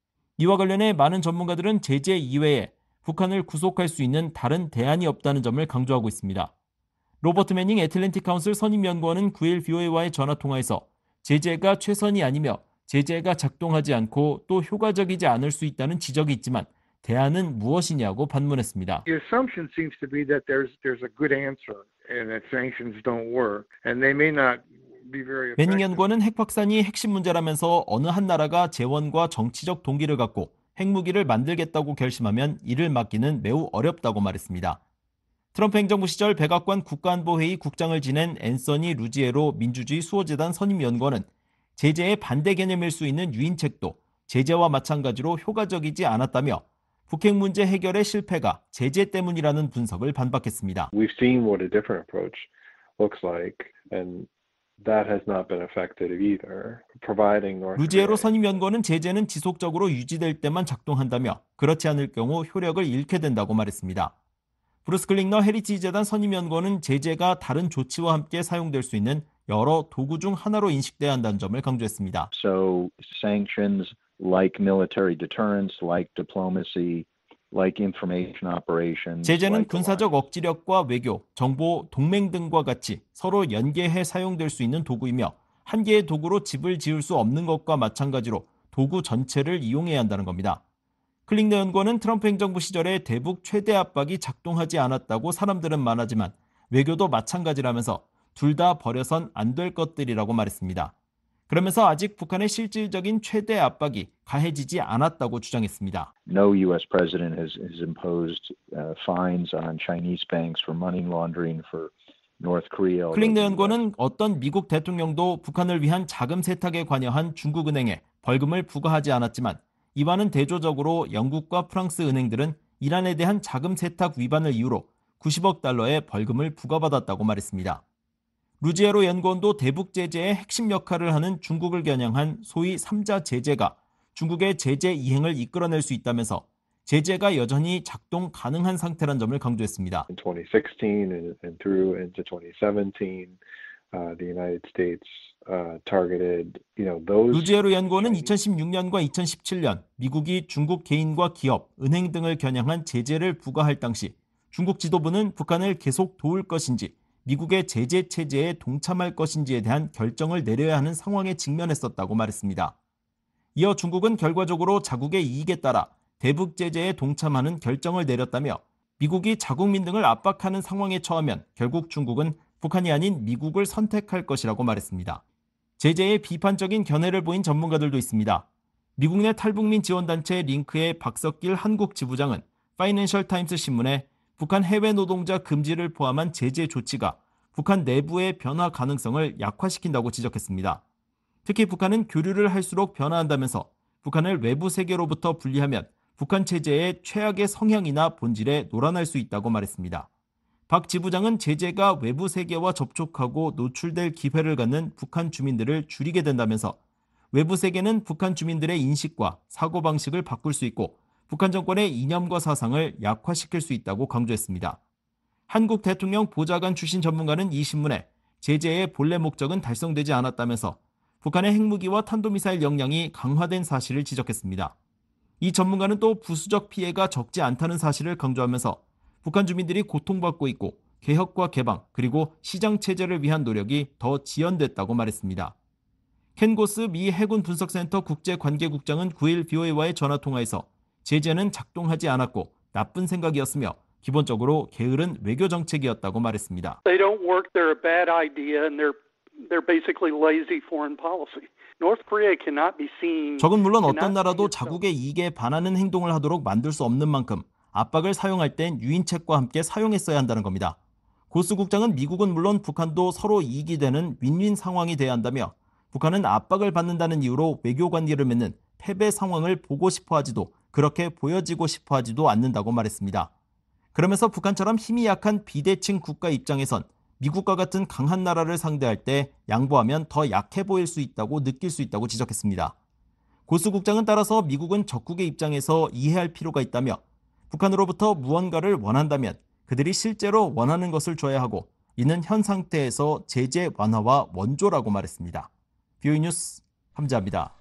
이와 관련해 많은 전문가들은 제재 이외에 북한을 구속할 수 있는 다른 대안이 없다는 점을 강조하고 있습니다. 로버트 매닝 애틀랜틱 카운슬 선임연구원은 구일 브이오에이와의 전화통화에서 제재가 최선이 아니며 제재가 작동하지 않고 또 효과적이지 않을 수 있다는 지적이 있지만 대안은 무엇이냐고 반문했습니다. The assumption seems to be that there's there's a good answer and that sanctions don't work and they may not be very effective. 매닝 연구원은 핵 확산이 핵심 문제라면서 어느 한 나라가 재원과 정치적 동기를 갖고 핵무기를 만들겠다고 결심하면 이를 막기는 매우 어렵다고 말했습니다. 트럼프 행정부 시절 백악관 국가안보회의 국장을 지낸 앤서니 루지에로 민주주의 수호재단 선임연구원은 제재의 반대 개념일 수 있는 유인책도 제재와 마찬가지로 효과적이지 않았다며 북핵 문제 해결의 실패가 제재 때문이라는 분석을 반박했습니다. We've seen what a different approach looks like, and that has not been effective either. Providing North 루지에로 선임연구원은 제재는 지속적으로 유지될 때만 작동한다며 그렇지 않을 경우 효력을 잃게 된다고 말했습니다. 브루스 클링너 헤리티지 재단 선임연구원은 제재가 다른 조치와 함께 사용될 수 있는 여러 도구 중 하나로 인식돼야 한다는 점을 강조했습니다. So sanctions like military deterrence, like diplomacy, like information operations. 제재는 군사적 억지력과 외교, 정보, 동맹 등과 같이 서로 연계해 사용될 수 있는 도구이며 한 개의 도구로 집을 지을 수 없는 것과 마찬가지로 도구 전체를 이용해야 한다는 겁니다. 클링너 연구원은 트럼프 행정부 시절에 대북 최대 압박이 작동하지 않았다고 사람들은 말하지만 외교도 마찬가지라면서 둘 다 버려선 안 될 것들이라고 말했습니다. 그러면서 아직 북한의 실질적인 최대 압박이 가해지지 않았다고 주장했습니다. No U S president has, has imposed uh, fines on Chinese banks for money laundering for North Korea. 클링너 연구원은 어떤 미국 대통령도 북한을 위한 자금 세탁에 관여한 중국 은행에 벌금을 부과하지 않았지만 이와는 대조적으로 영국과 프랑스 은행들은 이란에 대한 자금 세탁 위반을 이유로 구십억 달러의 벌금을 부과받았다고 말했습니다. 루지에로 연구원도 대북 제재의 핵심 역할을 하는 중국을 겨냥한 소위 삼자 제재가 중국의 제재 이행을 이끌어낼 수 있다면서 제재가 여전히 작동 가능한 상태란 점을 강조했습니다. In twenty sixteen and, and through into twenty seventeen, uh, the United States uh, targeted, you know, those. 루지에로 연구원은 이천십육 년과 이천십칠 년 미국이 중국 개인과 기업, 은행 등을 겨냥한 제재를 부과할 당시 중국 지도부는 북한을 계속 도울 것인지 미국의 제재 체제에 동참할 것인지에 대한 결정을 내려야 하는 상황에 직면했었다고 말했습니다. 이어 중국은 결과적으로 자국의 이익에 따라 대북 제재에 동참하는 결정을 내렸다며 미국이 자국민 등을 압박하는 상황에 처하면 결국 중국은 북한이 아닌 미국을 선택할 것이라고 말했습니다. 제재에 비판적인 견해를 보인 전문가들도 있습니다. 미국 내 탈북민 지원단체 링크의 박석길 한국 지부장은 파이낸셜 타임스 신문에 북한 해외 노동자 금지를 포함한 제재 조치가 북한 내부의 변화 가능성을 약화시킨다고 지적했습니다. 특히 북한은 교류를 할수록 변화한다면서 북한을 외부 세계로부터 분리하면 북한 체제의 최악의 성향이나 본질에 놀아날 수 있다고 말했습니다. 박 지부장은 제재가 외부 세계와 접촉하고 노출될 기회를 갖는 북한 주민들을 줄이게 된다면서 외부 세계는 북한 주민들의 인식과 사고방식을 바꿀 수 있고 북한 정권의 이념과 사상을 약화시킬 수 있다고 강조했습니다. 한국 대통령 보좌관 출신 전문가는 이 신문에 제재의 본래 목적은 달성되지 않았다면서 북한의 핵무기와 탄도미사일 역량이 강화된 사실을 지적했습니다. 이 전문가는 또 부수적 피해가 적지 않다는 사실을 강조하면서 북한 주민들이 고통받고 있고 개혁과 개방 그리고 시장체제를 위한 노력이 더 지연됐다고 말했습니다. 켄 고스 미 해군 분석센터 국제관계국장은 구일 브이오에이와의 전화통화에서 제재는 작동하지 않았고 나쁜 생각이었으며 기본적으로 게으른 외교 정책이었다고 말했습니다. They don't work. They're a bad idea, and they're they're basically lazy foreign policy. North Korea cannot be seen. 적은 물론 어떤 나라도 자국의 이익에 반하는 행동을 하도록 만들 수 없는 만큼 압박을 사용할 땐 유인책과 함께 사용했어야 한다는 겁니다. 고스 국장은 미국은 물론 북한도 서로 이익이 되는 윈윈 상황이 돼야 한다며 북한은 압박을 받는다는 이유로 외교 관계를 맺는 패배 상황을 보고 싶어 하지도 그렇게 보여지고 싶어 하지도 않는다고 말했습니다. 그러면서 북한처럼 힘이 약한 비대칭 국가 입장에선 미국과 같은 강한 나라를 상대할 때 양보하면 더 약해 보일 수 있다고 느낄 수 있다고 지적했습니다. 고수 국장은 따라서 미국은 적국의 입장에서 이해할 필요가 있다며 북한으로부터 무언가를 원한다면 그들이 실제로 원하는 것을 줘야 하고 이는 현 상태에서 제재 완화와 원조라고 말했습니다. 비오이 뉴스 함자입니다.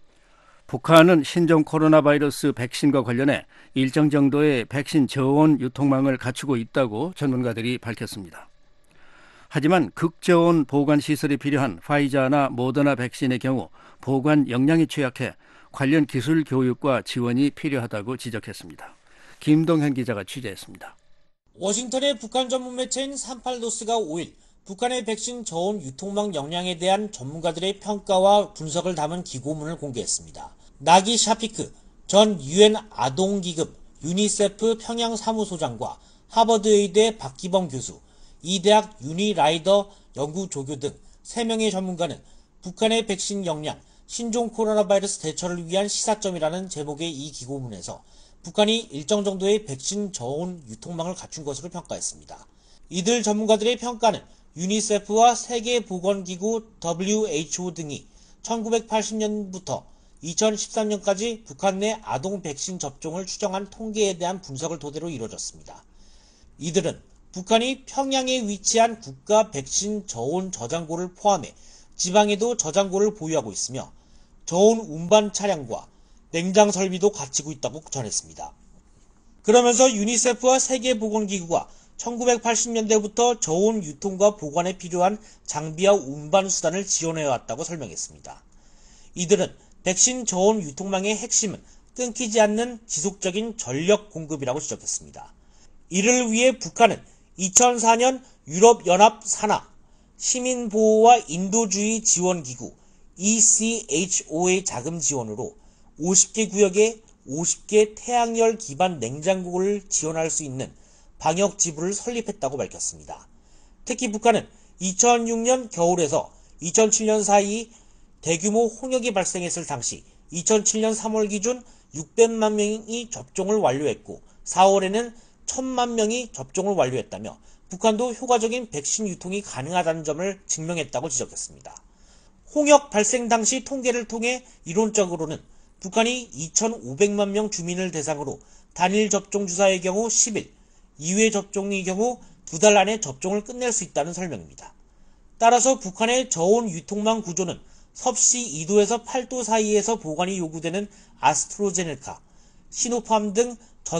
북한은 신종 코로나 바이러스 백신과 관련해 일정 정도의 백신 저온 유통망을 갖추고 있다고 전문가들이 밝혔습니다. 하지만 극저온 보관 시설이 필요한 파이자나 모더나 백신의 경우 보관 역량이 취약해 관련 기술 교육과 지원이 필요하다고 지적했습니다. 김동현 기자가 취재했습니다. 워싱턴의 북한 전문 매체인 삼팔노스가 오일 북한의 백신 저온 유통망 역량에 대한 전문가들의 평가와 분석을 담은 기고문을 공개했습니다. 나기 샤피크 전 유엔 아동기금 유니세프 평양 사무소장과 하버드 의대 박기범 교수, 이 대학 유니라이더 연구조교 등 세 명의 전문가는 북한의 백신 역량, 신종 코로나 바이러스 대처를 위한 시사점이라는 제목의 이 기고문에서 북한이 일정 정도의 백신 저온 유통망을 갖춘 것으로 평가했습니다. 이들 전문가들의 평가는 유니세프와 세계보건기구 더블유 에이치 오 등이 천구백팔십 년부터 이천십삼 년까지 북한 내 아동 백신 접종을 추정한 통계에 대한 분석을 토대로 이루어졌습니다. 이들은 북한이 평양에 위치한 국가 백신 저온 저장고를 포함해 지방에도 저장고를 보유하고 있으며 저온 운반 차량과 냉장 설비도 갖추고 있다고 전했습니다. 그러면서 유니세프와 세계보건기구가 천구백팔십 년대부터 저온 유통과 보관에 필요한 장비와 운반 수단을 지원해왔다고 설명했습니다. 이들은 백신 저온 유통망의 핵심은 끊기지 않는 지속적인 전력 공급이라고 지적했습니다. 이를 위해 북한은 이천사 년 유럽연합 산하 시민보호와 인도주의 지원기구 이 씨 에이치 오의 자금 지원으로 오십 개 구역에 오십 개 태양열 기반 냉장고를 지원할 수 있는 방역지부를 설립했다고 밝혔습니다. 특히 북한은 이천육 년 겨울에서 이천칠 년 사이 대규모 홍역이 발생했을 당시 이천칠 년 삼월 기준 육백만 명이 접종을 완료했고 사월에는 천만 명이 접종을 완료했다며 북한도 효과적인 백신 유통이 가능하다는 점을 증명했다고 지적했습니다. 홍역 발생 당시 통계를 통해 이론적으로는 북한이 이천오백만 명 주민을 대상으로 단일 접종 주사의 경우 십 일, 이 회 접종의 경우 두 달 안에 접종을 끝낼 수 있다는 설명입니다. 따라서 북한의 저온 유통망 구조는 섭씨 이 도에서 팔 도 사이에서 보관이 요구되는 아스트로제네카, 시노팜 등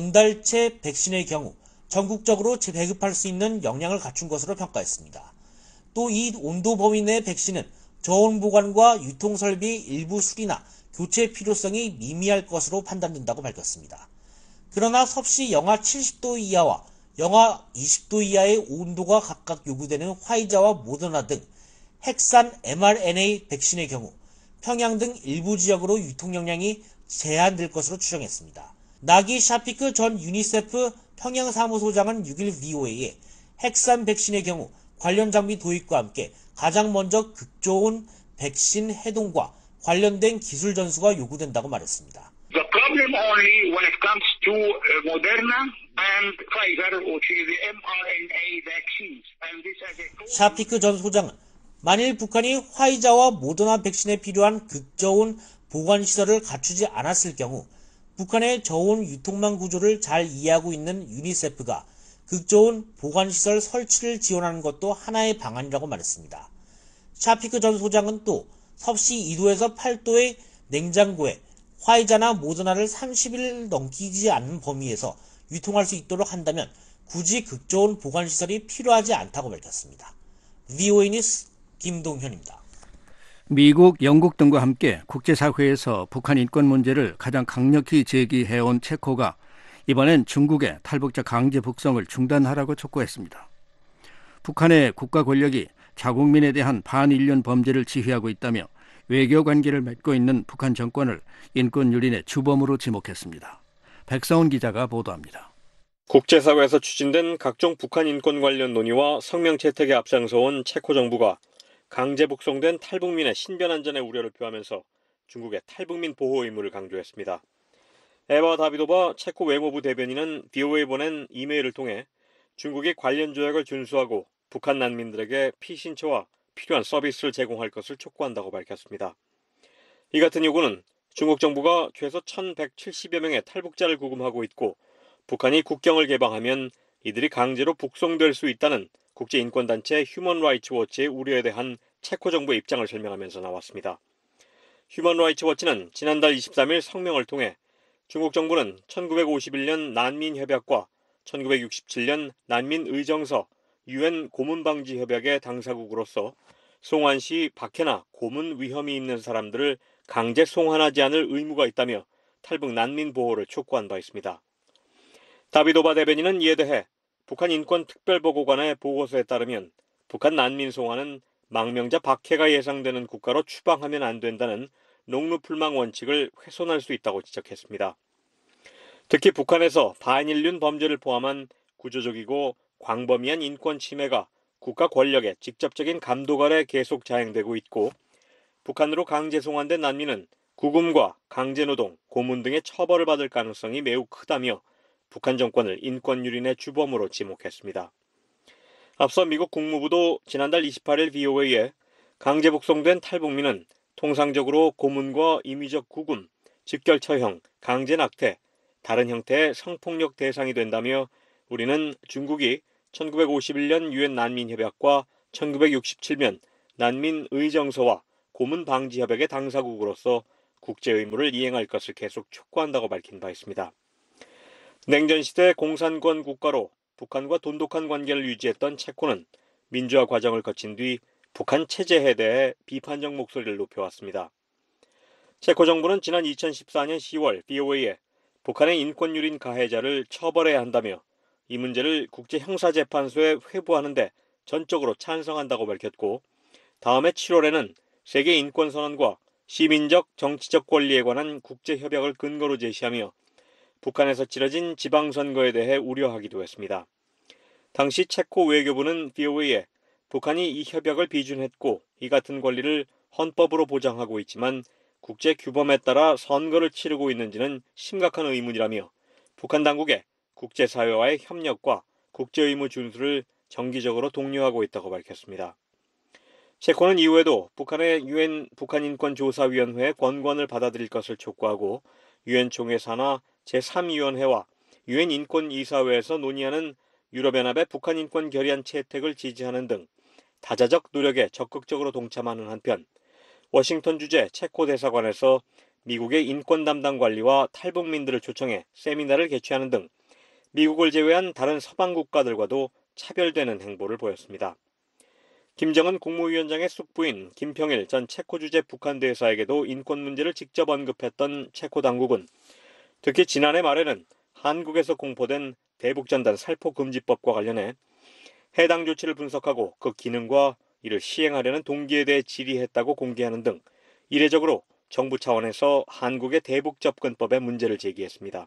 전달체 백신의 경우 전국적으로 배급할 수 있는 역량을 갖춘 것으로 평가했습니다. 또 이 온도 범위 내 백신은 저온 보관과 유통설비 일부 수리나 교체 필요성이 미미할 것으로 판단된다고 밝혔습니다. 그러나 섭씨 영하 칠십 도 이하와 영하 이십 도 이하의 온도가 각각 요구되는 화이자와 모더나 등 핵산 엠알엔에이 백신의 경우 평양 등 일부 지역으로 유통 역량이 제한될 것으로 추정했습니다. 나기 샤피크 전 유니세프 평양 사무소장은 육 일 브이오에이에 핵산 백신의 경우 관련 장비 도입과 함께 가장 먼저 극저온 백신 해동과 관련된 기술 전수가 요구된다고 말했습니다. The problem only when it comes to Moderna and Pfizer, which is the 엠알엔에이 vaccines. And this has a... 샤피크 전 소장은 만일 북한이 화이자와 모더나 백신에 필요한 극저온 보관시설을 갖추지 않았을 경우 북한의 저온 유통망 구조를 잘 이해하고 있는 유니세프가 극저온 보관시설 설치를 지원하는 것도 하나의 방안이라고 말했습니다. 샤피크 전 소장은 또 섭씨 이 도에서 팔 도의 냉장고에 화이자나 모더나를 삼십 일 넘기지 않는 범위에서 유통할 수 있도록 한다면 굳이 극저온 보관시설이 필요하지 않다고 밝혔습니다. 브이오에이 뉴스 김동현입니다. 미국, 영국 등과 함께 국제사회에서 북한 인권 문제를 가장 강력히 제기해온 체코가 이번엔 중국의 탈북자 강제 북송을 중단하라고 촉구했습니다. 북한의 국가 권력이 자국민에 대한 반인륜 범죄를 지휘하고 있다며 외교 관계를 맺고 있는 북한 정권을 인권 유린의 주범으로 지목했습니다. 백성훈 기자가 보도합니다. 국제사회에서 추진된 각종 북한 인권 관련 논의와 성명 채택에 앞장서온 체코 정부가 강제 북송된 탈북민의 신변 안전의 우려를 표하면서 중국의 탈북민 보호 의무를 강조했습니다. 에바 다비도바 체코 외무부 대변인은 비오에이에 보낸 이메일을 통해 중국이 관련 조약을 준수하고 북한 난민들에게 피신처와 필요한 서비스를 제공할 것을 촉구한다고 밝혔습니다. 이 같은 요구는 중국 정부가 최소 천백칠십여 명의 탈북자를 구금하고 있고 북한이 국경을 개방하면 이들이 강제로 북송될 수 있다는 국제인권단체 휴먼 라이츠 워치의 우려에 대한 체코 정부의 입장을 설명하면서 나왔습니다. 휴먼 라이츠 워치는 지난달 이십삼 일 성명을 통해 중국 정부는 천구백오십일 년 난민협약과 천구백육십칠 년 난민의정서 유엔 고문방지협약의 당사국으로서 송환 시 박해나 고문 위험이 있는 사람들을 강제 송환하지 않을 의무가 있다며 탈북 난민 보호를 촉구한 바 있습니다. 다비도바 대변인은 이에 대해 북한 인권특별보고관의 보고서에 따르면 북한 난민 송환은 망명자 박해가 예상되는 국가로 추방하면 안 된다는 농루풀망 원칙을 훼손할 수 있다고 지적했습니다. 특히 북한에서 반인륜 범죄를 포함한 구조적이고 광범위한 인권 침해가 국가 권력의 직접적인 감독 아래 계속 자행되고 있고 북한으로 강제 송환된 난민은 구금과 강제노동, 고문 등의 처벌을 받을 가능성이 매우 크다며 북한 정권을 인권유린의 주범으로 지목했습니다. 앞서 미국 국무부도 지난달 이십팔 일 비오에이에 강제 북송된 탈북민은 통상적으로 고문과 임의적 구금, 직결처형, 강제 낙태, 다른 형태의 성폭력 대상이 된다며 우리는 중국이 천구백오십일 년 유엔 난민협약과 천구백육십칠 년 난민의정서와 고문방지협약의 당사국으로서 국제 의무를 이행할 것을 계속 촉구한다고 밝힌 바 있습니다. 냉전시대 공산권 국가로 북한과 돈독한 관계를 유지했던 체코는 민주화 과정을 거친 뒤 북한 체제에 대해 비판적 목소리를 높여왔습니다. 체코 정부는 지난 이천십사 년 시월 비오에이에 북한의 인권유린 가해자를 처벌해야 한다며 이 문제를 국제형사재판소에 회부하는 데 전적으로 찬성한다고 밝혔고 다음해 칠월에는 세계인권선언과 시민적 정치적 권리에 관한 국제협약을 근거로 제시하며 북한에서 치러진 지방선거에 대해 우려하기도 했습니다. 당시 체코 외교부는 비오에이에 북한이 이 협약을 비준했고 이 같은 권리를 헌법으로 보장하고 있지만 국제 규범에 따라 선거를 치르고 있는지는 심각한 의문이라며 북한 당국에 국제사회와의 협력과 국제의무 준수를 정기적으로 독려하고 있다고 밝혔습니다. 체코는 이후에도 북한의 유엔 북한인권조사위원회의 권고안을 받아들일 것을 촉구하고 유엔 총회사나 제삼 위원회와 유엔 인권이사회에서 논의하는 유럽연합의 북한 인권 결의안 채택을 지지하는 등 다자적 노력에 적극적으로 동참하는 한편 워싱턴 주재 체코 대사관에서 미국의 인권 담당 관리와 탈북민들을 초청해 세미나를 개최하는 등 미국을 제외한 다른 서방 국가들과도 차별되는 행보를 보였습니다. 김정은 국무위원장의 숙부인 김평일 전 체코 주재 북한 대사에게도 인권 문제를 직접 언급했던 체코 당국은 특히 지난해 말에는 한국에서 공포된 대북전단 살포금지법과 관련해 해당 조치를 분석하고 그 기능과 이를 시행하려는 동기에 대해 질의했다고 공개하는 등 이례적으로 정부 차원에서 한국의 대북 접근법에 문제를 제기했습니다.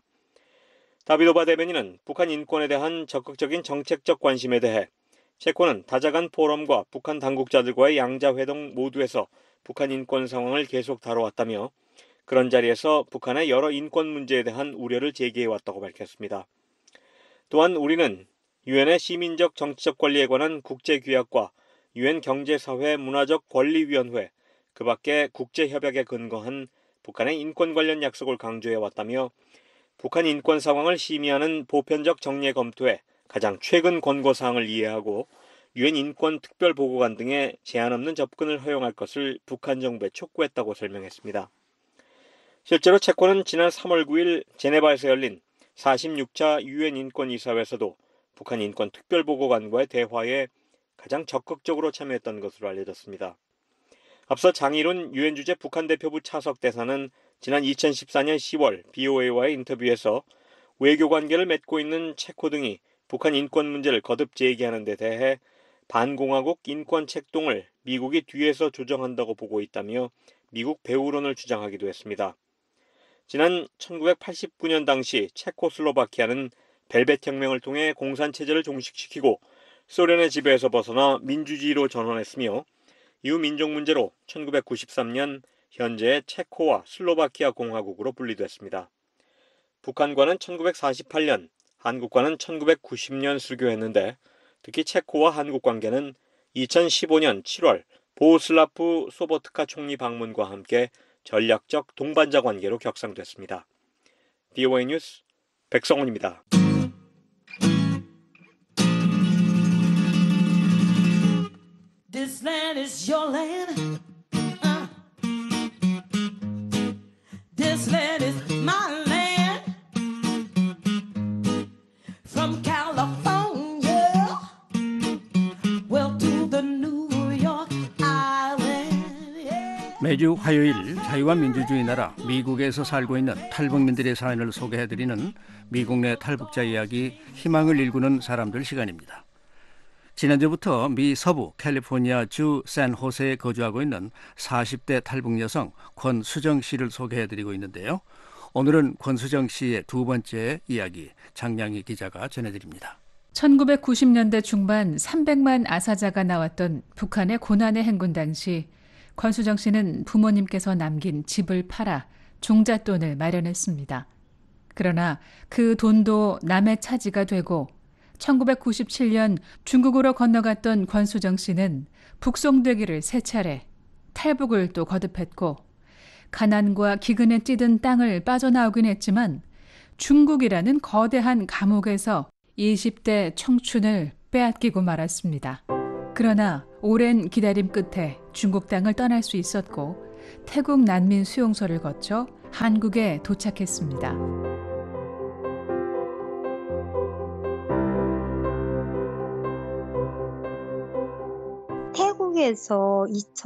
다비도바 대변인은 북한 인권에 대한 적극적인 정책적 관심에 대해 체코는 다자간 포럼과 북한 당국자들과의 양자회동 모두에서 북한 인권 상황을 계속 다뤄왔다며 그런 자리에서 북한의 여러 인권 문제에 대한 우려를 제기해왔다고 밝혔습니다. 또한 우리는 유엔의 시민적 정치적 권리에 관한 국제규약과 유엔 경제사회 문화적 권리위원회, 그 밖에 국제협약에 근거한 북한의 인권 관련 약속을 강조해왔다며 북한 인권 상황을 심의하는 보편적 정례 검토에 가장 최근 권고사항을 이해하고 유엔 인권특별보고관 등의 제한 없는 접근을 허용할 것을 북한 정부에 촉구했다고 설명했습니다. 실제로 체코는 지난 삼월 구일 제네바에서 열린 사십육 차 유엔 인권이사회에서도 북한 인권특별보고관과의 대화에 가장 적극적으로 참여했던 것으로 알려졌습니다. 앞서 장일훈 유엔 주재 북한 대표부 차석 대사는 지난 이천십사 년 시월 비오에이와의 인터뷰에서 외교관계를 맺고 있는 체코 등이 북한 인권 문제를 거듭 제기하는 데 대해 반공화국 인권 책동을 미국이 뒤에서 조정한다고 보고 있다며 미국 배후론을 주장하기도 했습니다. 지난 천구백팔십구 년 당시 체코슬로바키아는 벨벳 혁명을 통해 공산체제를 종식시키고 소련의 지배에서 벗어나 민주주의로 전환했으며 이후 민족 문제로 천구백구십삼 년 현재의 체코와 슬로바키아 공화국으로 분리됐습니다. 북한과는 천구백사십팔 년, 한국과는 천구백구십 년 수교했는데 특히 체코와 한국 관계는 이천십오 년 칠월 보슬라프 소보트카 총리 방문과 함께 전략적 동반자 관계로 격상됐습니다. 브이오에이 뉴스 백성훈입니다. This land is your land. Uh. This land is my land. From California, well to the New York Island. Yeah. 매주 화요일 자유와 민주주의 나라 미국에서 살고 있는 탈북민들의 사연을 소개해드리는 미국 내 탈북자 이야기, 희망을 일구는 사람들 시간입니다. 지난주부터 미 서부 캘리포니아주 샌호세에 거주하고 있는 사십 대 탈북 여성 권수정 씨를 소개해드리고 있는데요. 오늘은 권수정 씨의 두 번째 이야기, 장량희 기자가 전해드립니다. 천구백구십 년대 중반 삼백만 아사자가 나왔던 북한의 고난의 행군 당시 권수정 씨는 부모님께서 남긴 집을 팔아 종잣돈을 마련했습니다. 그러나 그 돈도 남의 차지가 되고 천구백구십칠 년 중국으로 건너갔던 권수정 씨는 북송되기를 세 차례, 탈북을 또 거듭했고 가난과 기근에 찌든 땅을 빠져나오긴 했지만 중국이라는 거대한 감옥에서 이십 대 청춘을 빼앗기고 말았습니다. 그러나 오랜 기다림 끝에 중국 땅을 떠날 수 있었고 태국 난민 수용소를 거쳐 한국에 도착했습니다. 태국에서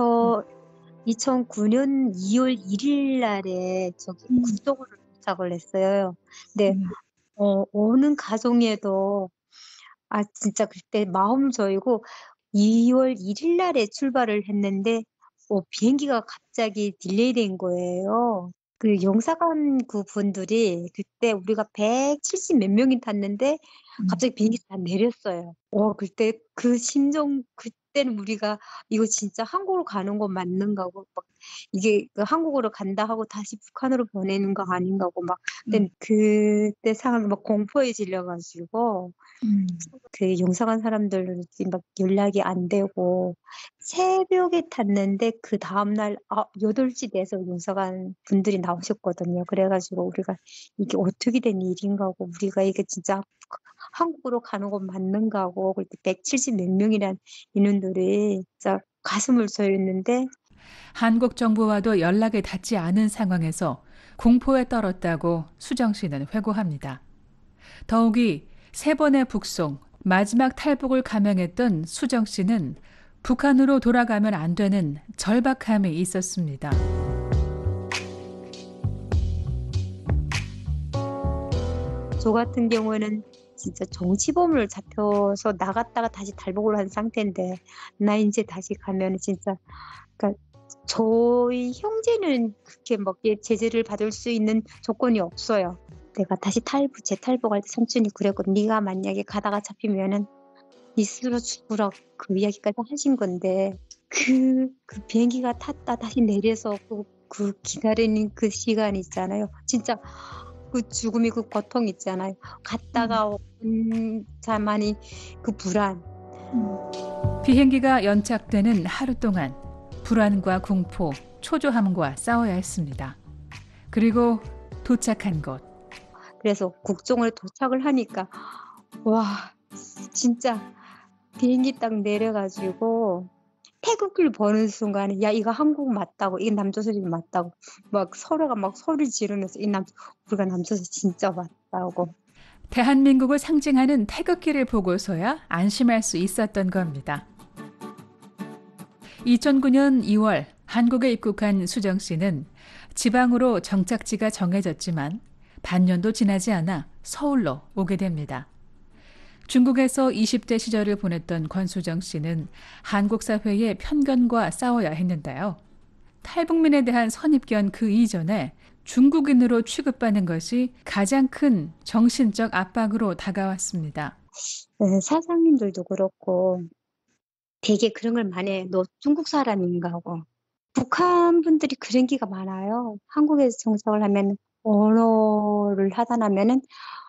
이천구 년 이월 일일 날에 저기 국적으로 도착을 했어요. 근데 음. 어, 오는 가정에도 아 진짜 그때 마음 저이고 이월 일일 날에 출발을 했는데 어, 비행기가 갑자기 딜레이된 거예요. 그 영사관 그 분들이 그때 우리가 백칠십 몇 명이 탔는데 갑자기 비행기 다 내렸어요. 어, 그때 그 심정 그때는 우리가 이거 진짜 한국으로 가는 거 맞는가 하고 막 이게 그 한국으로 간다 하고 다시 북한으로 보내는 거 아닌가 하고 막 그때 그때 상황이 막 공포에 질려가지고 음. 그 영사관 사람들 막 연락이 안 되고 새벽에 탔는데 그 다음날 아, 여덟 시 돼서 영사관 분들이 나오셨거든요. 그래가지고 우리가 이게 어떻게 된 일인가 하고 우리가 이게 진짜 한국으로 가는 건 맞는가 하고 그때 백칠십 몇 명이란 인원들이 진짜 가슴을 저렸는데 한국 정부와도 연락이 닿지 않은 상황에서 공포에 떨었다고 수정 씨는 회고합니다. 더욱이 세 번의 북송, 마지막 탈북을 감행했던 수정 씨는 북한으로 돌아가면 안 되는 절박함이 있었습니다. 저 같은 경우에는 진짜 정치범을 잡혀서 나갔다가 다시 탈북을 한 상태인데 나 이제 다시 가면 진짜 그러니까 저희 형제는 그렇게 막 제재를 받을 수 있는 조건이 없어요. 내가 다시 탈북 재탈북할 때 삼촌이 그랬거든. 네가 만약에 가다가 잡히면은 니 스스로 죽으라 그 이야기까지 하신 건데 그, 그 비행기가 탔다 다시 내려서 그, 그 기다리는 그 시간 있잖아요. 진짜 그 죽음이 그 고통 있잖아요. 갔다가 온 자만이 그 불안. 비행기가 연착되는 하루 동안 불안과 공포, 초조함과 싸워야 했습니다. 그리고 도착한 곳. 그래서 국정원에 도착을 하니까 와 진짜 비행기 딱 내려가지고 태극기를 보는 순간에 야 이거 한국 맞다고 이게 남조선이 맞다고 막 서로가 막 소리 지르면서 이 남 우리가 남조선 진짜 맞다고. 대한민국을 상징하는 태극기를 보고서야 안심할 수 있었던 겁니다. 이천구 년 이월 한국에 입국한 수정 씨는 지방으로 정착지가 정해졌지만 반년도 지나지 않아 서울로 오게 됩니다. 중국에서 이십 대 시절을 보냈던 권수정 씨는 한국 사회의 편견과 싸워야 했는데요. 탈북민에 대한 선입견 그 이전에 중국인으로 취급받는 것이 가장 큰 정신적 압박으로 다가왔습니다. 네, 사장님들도 그렇고 되게 그런 걸 많이 해. 너 중국 사람인가 하고 북한 분들이 그런 기가 많아요. 한국에서 정착을 하면 언어를 하다 나면은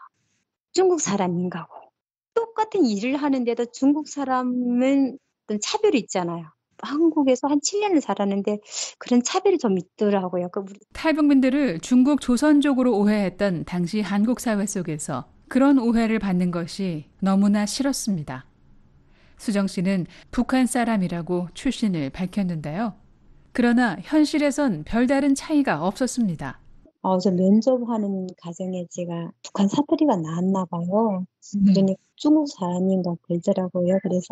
중국 사람인가고 똑같은 일을 하는데도 중국 사람은 어떤 차별이 있잖아요. 한국에서 한 칠 년을 살았는데 그런 차별이 좀 있더라고요. 그 우리 탈북민들을 중국 조선족으로 오해했던 당시 한국 사회 속에서 그런 오해를 받는 것이 너무나 싫었습니다. 수정 씨는 북한 사람이라고 출신을 밝혔는데요. 그러나 현실에선 별다른 차이가 없었습니다. 어, 저 면접하는 과정에 제가 북한 사투리가 나왔나 봐요. 그러니까 중국 사람인가 그러더라고요. 그래서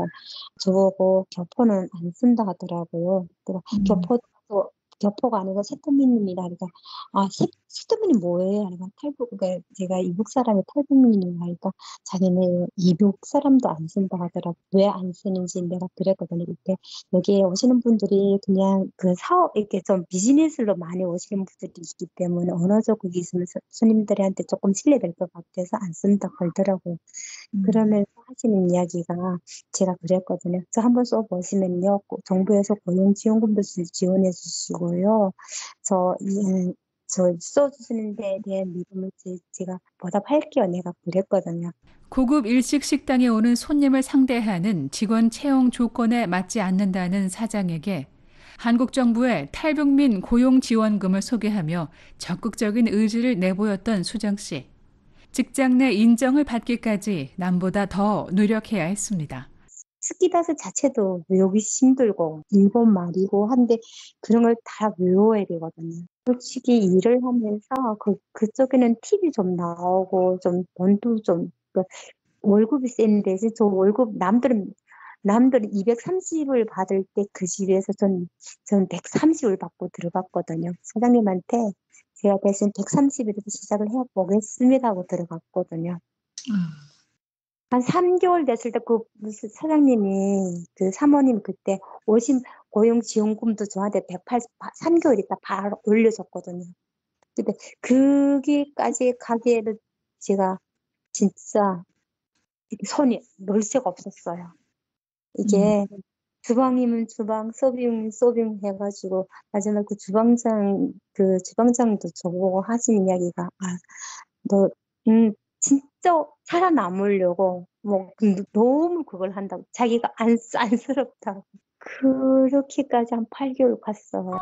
저보고 교포는 안 쓴다 하더라고요. 그래서 교포도 교포가 아니고 세터민입니다. 그러니까 아 세, 세터민이 뭐예요? 그러니까 탈북 그러니까 제가 이북 사람이 탈북민이라고 하니까 자기네 이북 사람도 안 쓴다 하더라고. 왜 안 쓰는지 내가 그랬거든요. 이렇게 여기에 오시는 분들이 그냥 그 사업 이렇게 좀 비즈니스로 많이 오시는 분들이 있기 때문에 언어적으로 있으면 손님들한테 조금 신뢰될 것 같아서 안 쓴다 그러더라고요. 음. 그러면서 하시는 이야기가 제가 그랬거든요. 저 한번 써보시면요, 정부에서 고용지원금도 지원해 주시고. 고요. 저, 이, 저 써주시는 데 대한 믿음을 제, 제가 보답할게요. 내가 그랬거든요. 고급 일식 식당에 오는 손님을 상대하는 직원 채용 조건에 맞지 않는다는 사장에게 한국 정부의 탈북민 고용 지원금을 소개하며 적극적인 의지를 내보였던 수정 씨. 직장 내 인정을 받기까지 남보다 더 노력해야 했습니다. 스키다스 자체도 외우기 힘들고 일본 말이고 한데 그런 걸 다 외워야 되거든요. 솔직히 일을 하면서 그, 그쪽에는 팁이 좀 나오고 좀 돈도 좀 그 월급이 센데 저 월급 남들은 남들은 이백삼십을 받을 때 그 집에서 전, 전 백삼십을 받고 들어갔거든요. 사장님한테 제가 대신 백삼십이라도 시작을 해보겠습니다 하고 들어갔거든요. 음. 한 삼 개월 됐을 때 그 무슨 사장님이 그 사모님 그때 오신 고용지원금도 저한테 백팔십, 삼 개월 있다 바로 올려줬거든요. 근데 거기까지 가기에는 제가 진짜 손이 놀 새가 없었어요. 이게 음. 주방이면 주방, 서빙이면 서빙 해가지고 마지막에 그 주방장 그 주방장도 저보고 하신 이야기가 아, 너 음. 진짜 살아남으려고 뭐 너무 그걸 한다고 자기가 안, 안쓰럽다고 그렇게까지 한 팔 개월 갔어요.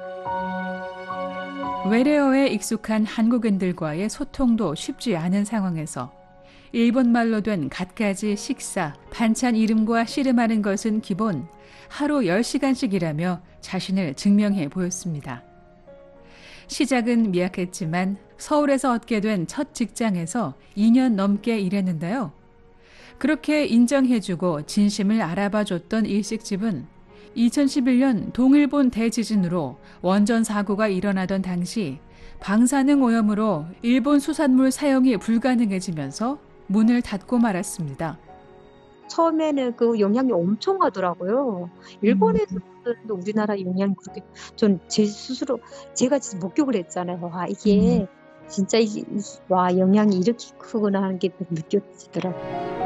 외래어에 익숙한 한국인들과의 소통도 쉽지 않은 상황에서 일본말로 된 갖가지 식사, 반찬 이름과 씨름하는 것은 기본 하루 열 시간씩이라며 자신을 증명해 보였습니다. 시작은 미약했지만 서울에서 얻게 된 첫 직장에서 이 년 넘게 일했는데요. 그렇게 인정해주고 진심을 알아봐줬던 일식집은 이천십일 년 동일본 대지진으로 원전 사고가 일어나던 당시 방사능 오염으로 일본 수산물 사용이 불가능해지면서 문을 닫고 말았습니다. 처음에는 그 영향이 엄청 가더라고요. 일본에서도 우리나라 영향이 그렇게 전 제 스스로 제가 진짜 목격을 했잖아요. 와 이게 음. 진짜 이게 와 영향이 이렇게 크구나 하는 게 느껴지더라고요.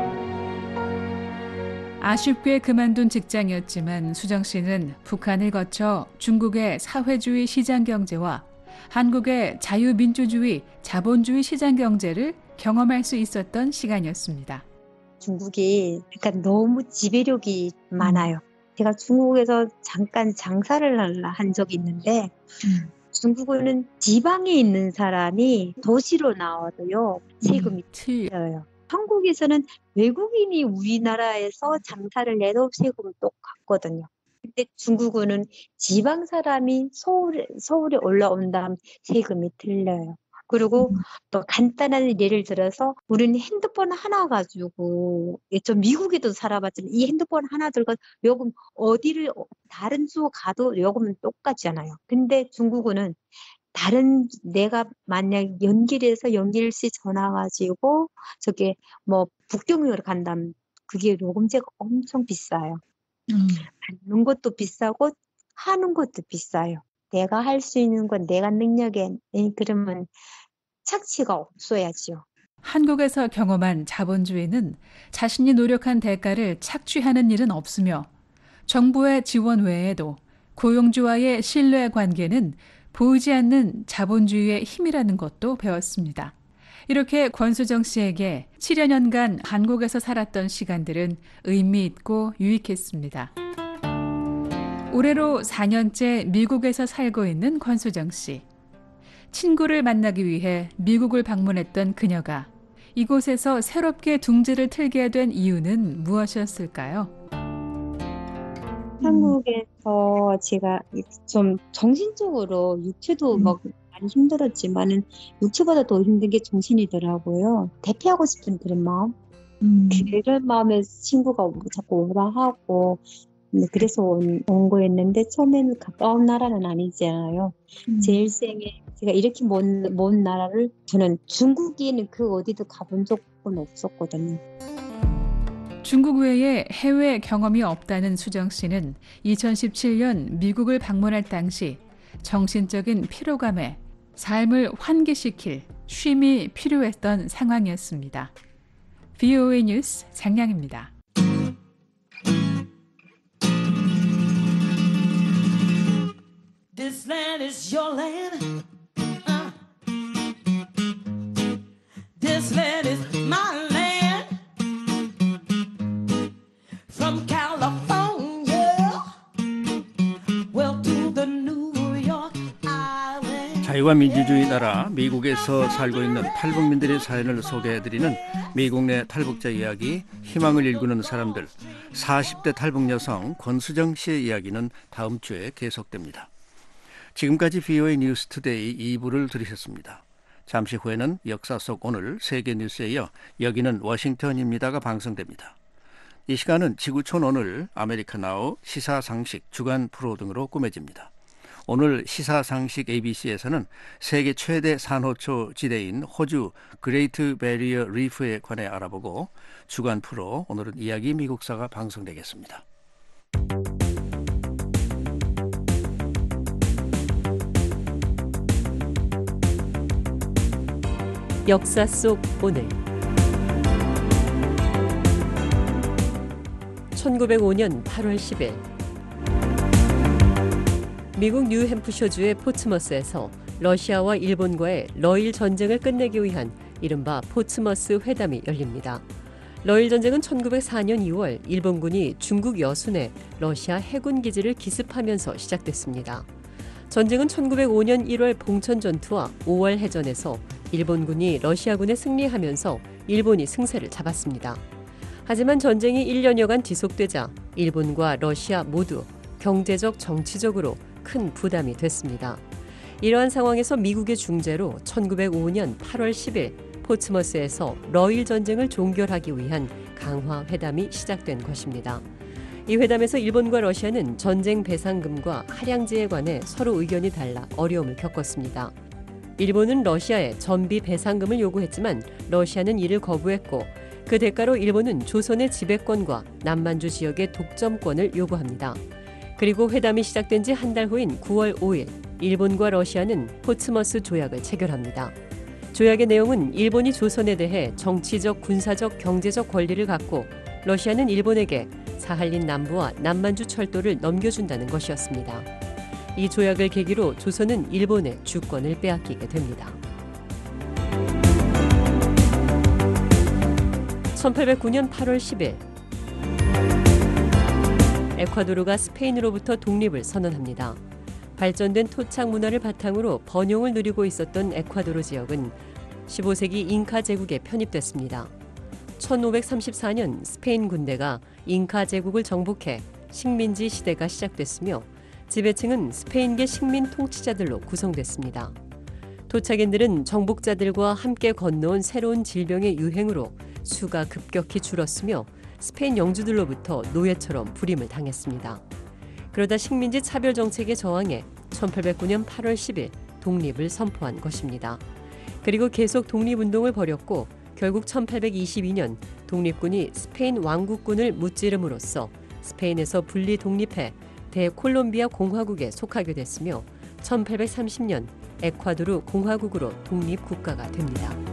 아쉽게 그만둔 직장이었지만 수정 씨는 북한을 거쳐 중국의 사회주의 시장 경제와 한국의 자유민주주의, 자본주의 시장 경제를 경험할 수 있었던 시간이었습니다. 중국이 그러니까 너무 지배력이 많아요. 제가 중국에서 잠깐 장사를 한 적이 있는데 음. 중국은 지방에 있는 사람이 도시로 나와도요 세금이 틀려요. 한국에서는 외국인이 우리나라에서 장사를 해도 세금은 똑같거든요. 근데 중국은 지방 사람이 서울에, 서울에 올라온다면 세금이 틀려요. 그리고 음. 또 간단한 예를 들어서 우리는 핸드폰 하나 가지고 좀 미국에도 살아봤지만 이 핸드폰 하나 들고 요금 어디를 다른 주 가도 요금은 똑같잖아요. 근데 중국은 다른 내가 만약 연길에서 연길시 전화 가지고 저게 뭐 북경으로 간다면 그게 요금제가 엄청 비싸요. 음. 받는 것도 비싸고 하는 것도 비싸요. 내가 할 수 있는 건 내가 능력에 그러면 착취가 없어야죠. 한국에서 경험한 자본주의는 자신이 노력한 대가를 착취하는 일은 없으며 정부의 지원 외에도 고용주와의 신뢰 관계는 보이지 않는 자본주의의 힘이라는 것도 배웠습니다. 이렇게 권수정 씨에게 칠여 년간 한국에서 살았던 시간들은 의미 있고 유익했습니다. 올해로 사 년째 미국에서 살고 있는 권수정 씨. 친구를 만나기 위해 미국을 방문했던 그녀가 이곳에서 새롭게 둥지를 틀게 된 이유는 무엇이었을까요? 한국에서 제가 좀 정신적으로 육체도 음. 막 많이 힘들었지만은 육체보다 더 힘든 게 정신이더라고요. 대피하고 싶은 그런 마음. 음. 그런 마음에 친구가 자꾸 오라 하고 네, 그래서 온, 온 거였는데 처음에는 가까운 나라는 아니잖아요. 음. 제 일생에 제가 이렇게 먼, 먼 나라를 저는 중국에는 그 어디도 가본 적은 없었거든요. 중국 외에 해외 경험이 없다는 수정 씨는 이천십칠 년 미국을 방문할 당시 정신적인 피로감에 삶을 환기시킬 쉼이 필요했던 상황이었습니다. 브이오에이 뉴스 장량입니다. This land is your land. Uh. This land is my land. From California, well to the New York Island. 자유와 민주주의 나라 미국에서 살고 있는 탈북민들의 사연을 소개해드리는 미국 내 탈북자 이야기, 희망을 일구는 사람들. 사십 대 탈북 여성 권수정 씨의 이야기는 다음 주에 계속됩니다. 지금까지 브이오에이 뉴스투데이 이 부를 들으셨습니다. 잠시 후에는 역사 속 오늘 세계 뉴스에 이어 여기는 워싱턴입니다가 방송됩니다. 이 시간은 지구촌 오늘, 아메리카 나우, 시사상식, 주간 프로 등으로 꾸며집니다. 오늘 시사상식 에이비씨에서는 세계 최대 산호초 지대인 호주 그레이트 베리어 리프에 관해 알아보고 주간 프로 오늘은 이야기 미국사가 방송되겠습니다. 역사 속 오늘 천구백오 년 팔월 십일 미국 뉴햄프셔주의 포츠머스에서 러시아와 일본과의 러일 전쟁을 끝내기 위한 이른바 포츠머스 회담이 열립니다. 러일 전쟁은 천구백사 년 이월 일본군이 중국 여순에 러시아 해군 기지를 기습하면서 시작됐습니다. 전쟁은 천구백오 년 일월 봉천 전투와 오월 해전에서 일본군이 러시아군에 승리하면서 일본이 승세를 잡았습니다. 하지만 전쟁이 일 년여간 지속되자 일본과 러시아 모두 경제적, 정치적으로 큰 부담이 됐습니다. 이러한 상황에서 미국의 중재로 천구백오 년 팔월 십일 포츠머스에서 러일 전쟁을 종결하기 위한 강화 회담이 시작된 것입니다. 이 회담에서 일본과 러시아는 전쟁 배상금과 할양지에 관해 서로 의견이 달라 어려움을 겪었습니다. 일본은 러시아에 전비 배상금을 요구했지만 러시아는 이를 거부했고 그 대가로 일본은 조선의 지배권과 남만주 지역의 독점권을 요구합니다. 그리고 회담이 시작된 지 한 달 후인 구월 오일 일본과 러시아는 포츠머스 조약을 체결합니다. 조약의 내용은 일본이 조선에 대해 정치적, 군사적, 경제적 권리를 갖고 러시아는 일본에게 사할린 남부와 남만주 철도를 넘겨준다는 것이었습니다. 이 조약을 계기로 조선은 일본의 주권을 빼앗기게 됩니다. 천팔백구 년 팔월 십일 에콰도르가 스페인으로부터 독립을 선언합니다. 발전된 토착 문화를 바탕으로 번영을 누리고 있었던 에콰도르 지역은 십오 세기 잉카 제국에 편입됐습니다. 천오백삼십사 년 스페인 군대가 잉카 제국을 정복해 식민지 시대가 시작됐으며 지배층은 스페인계 식민 통치자들로 구성됐습니다. 토착인들은 정복자들과 함께 건너온 새로운 질병의 유행으로 수가 급격히 줄었으며 스페인 영주들로부터 노예처럼 부림을 당했습니다. 그러다 식민지 차별 정책에 저항해 천팔백구 년 팔월 십일 독립을 선포한 것입니다. 그리고 계속 독립운동을 벌였고 결국 천팔백이십이 년 독립군이 스페인 왕국군을 무찌름으로써 스페인에서 분리 독립해 대콜롬비아 공화국에 속하게 됐으며 천팔백삼십 년 에콰도르 공화국으로 독립국가가 됩니다.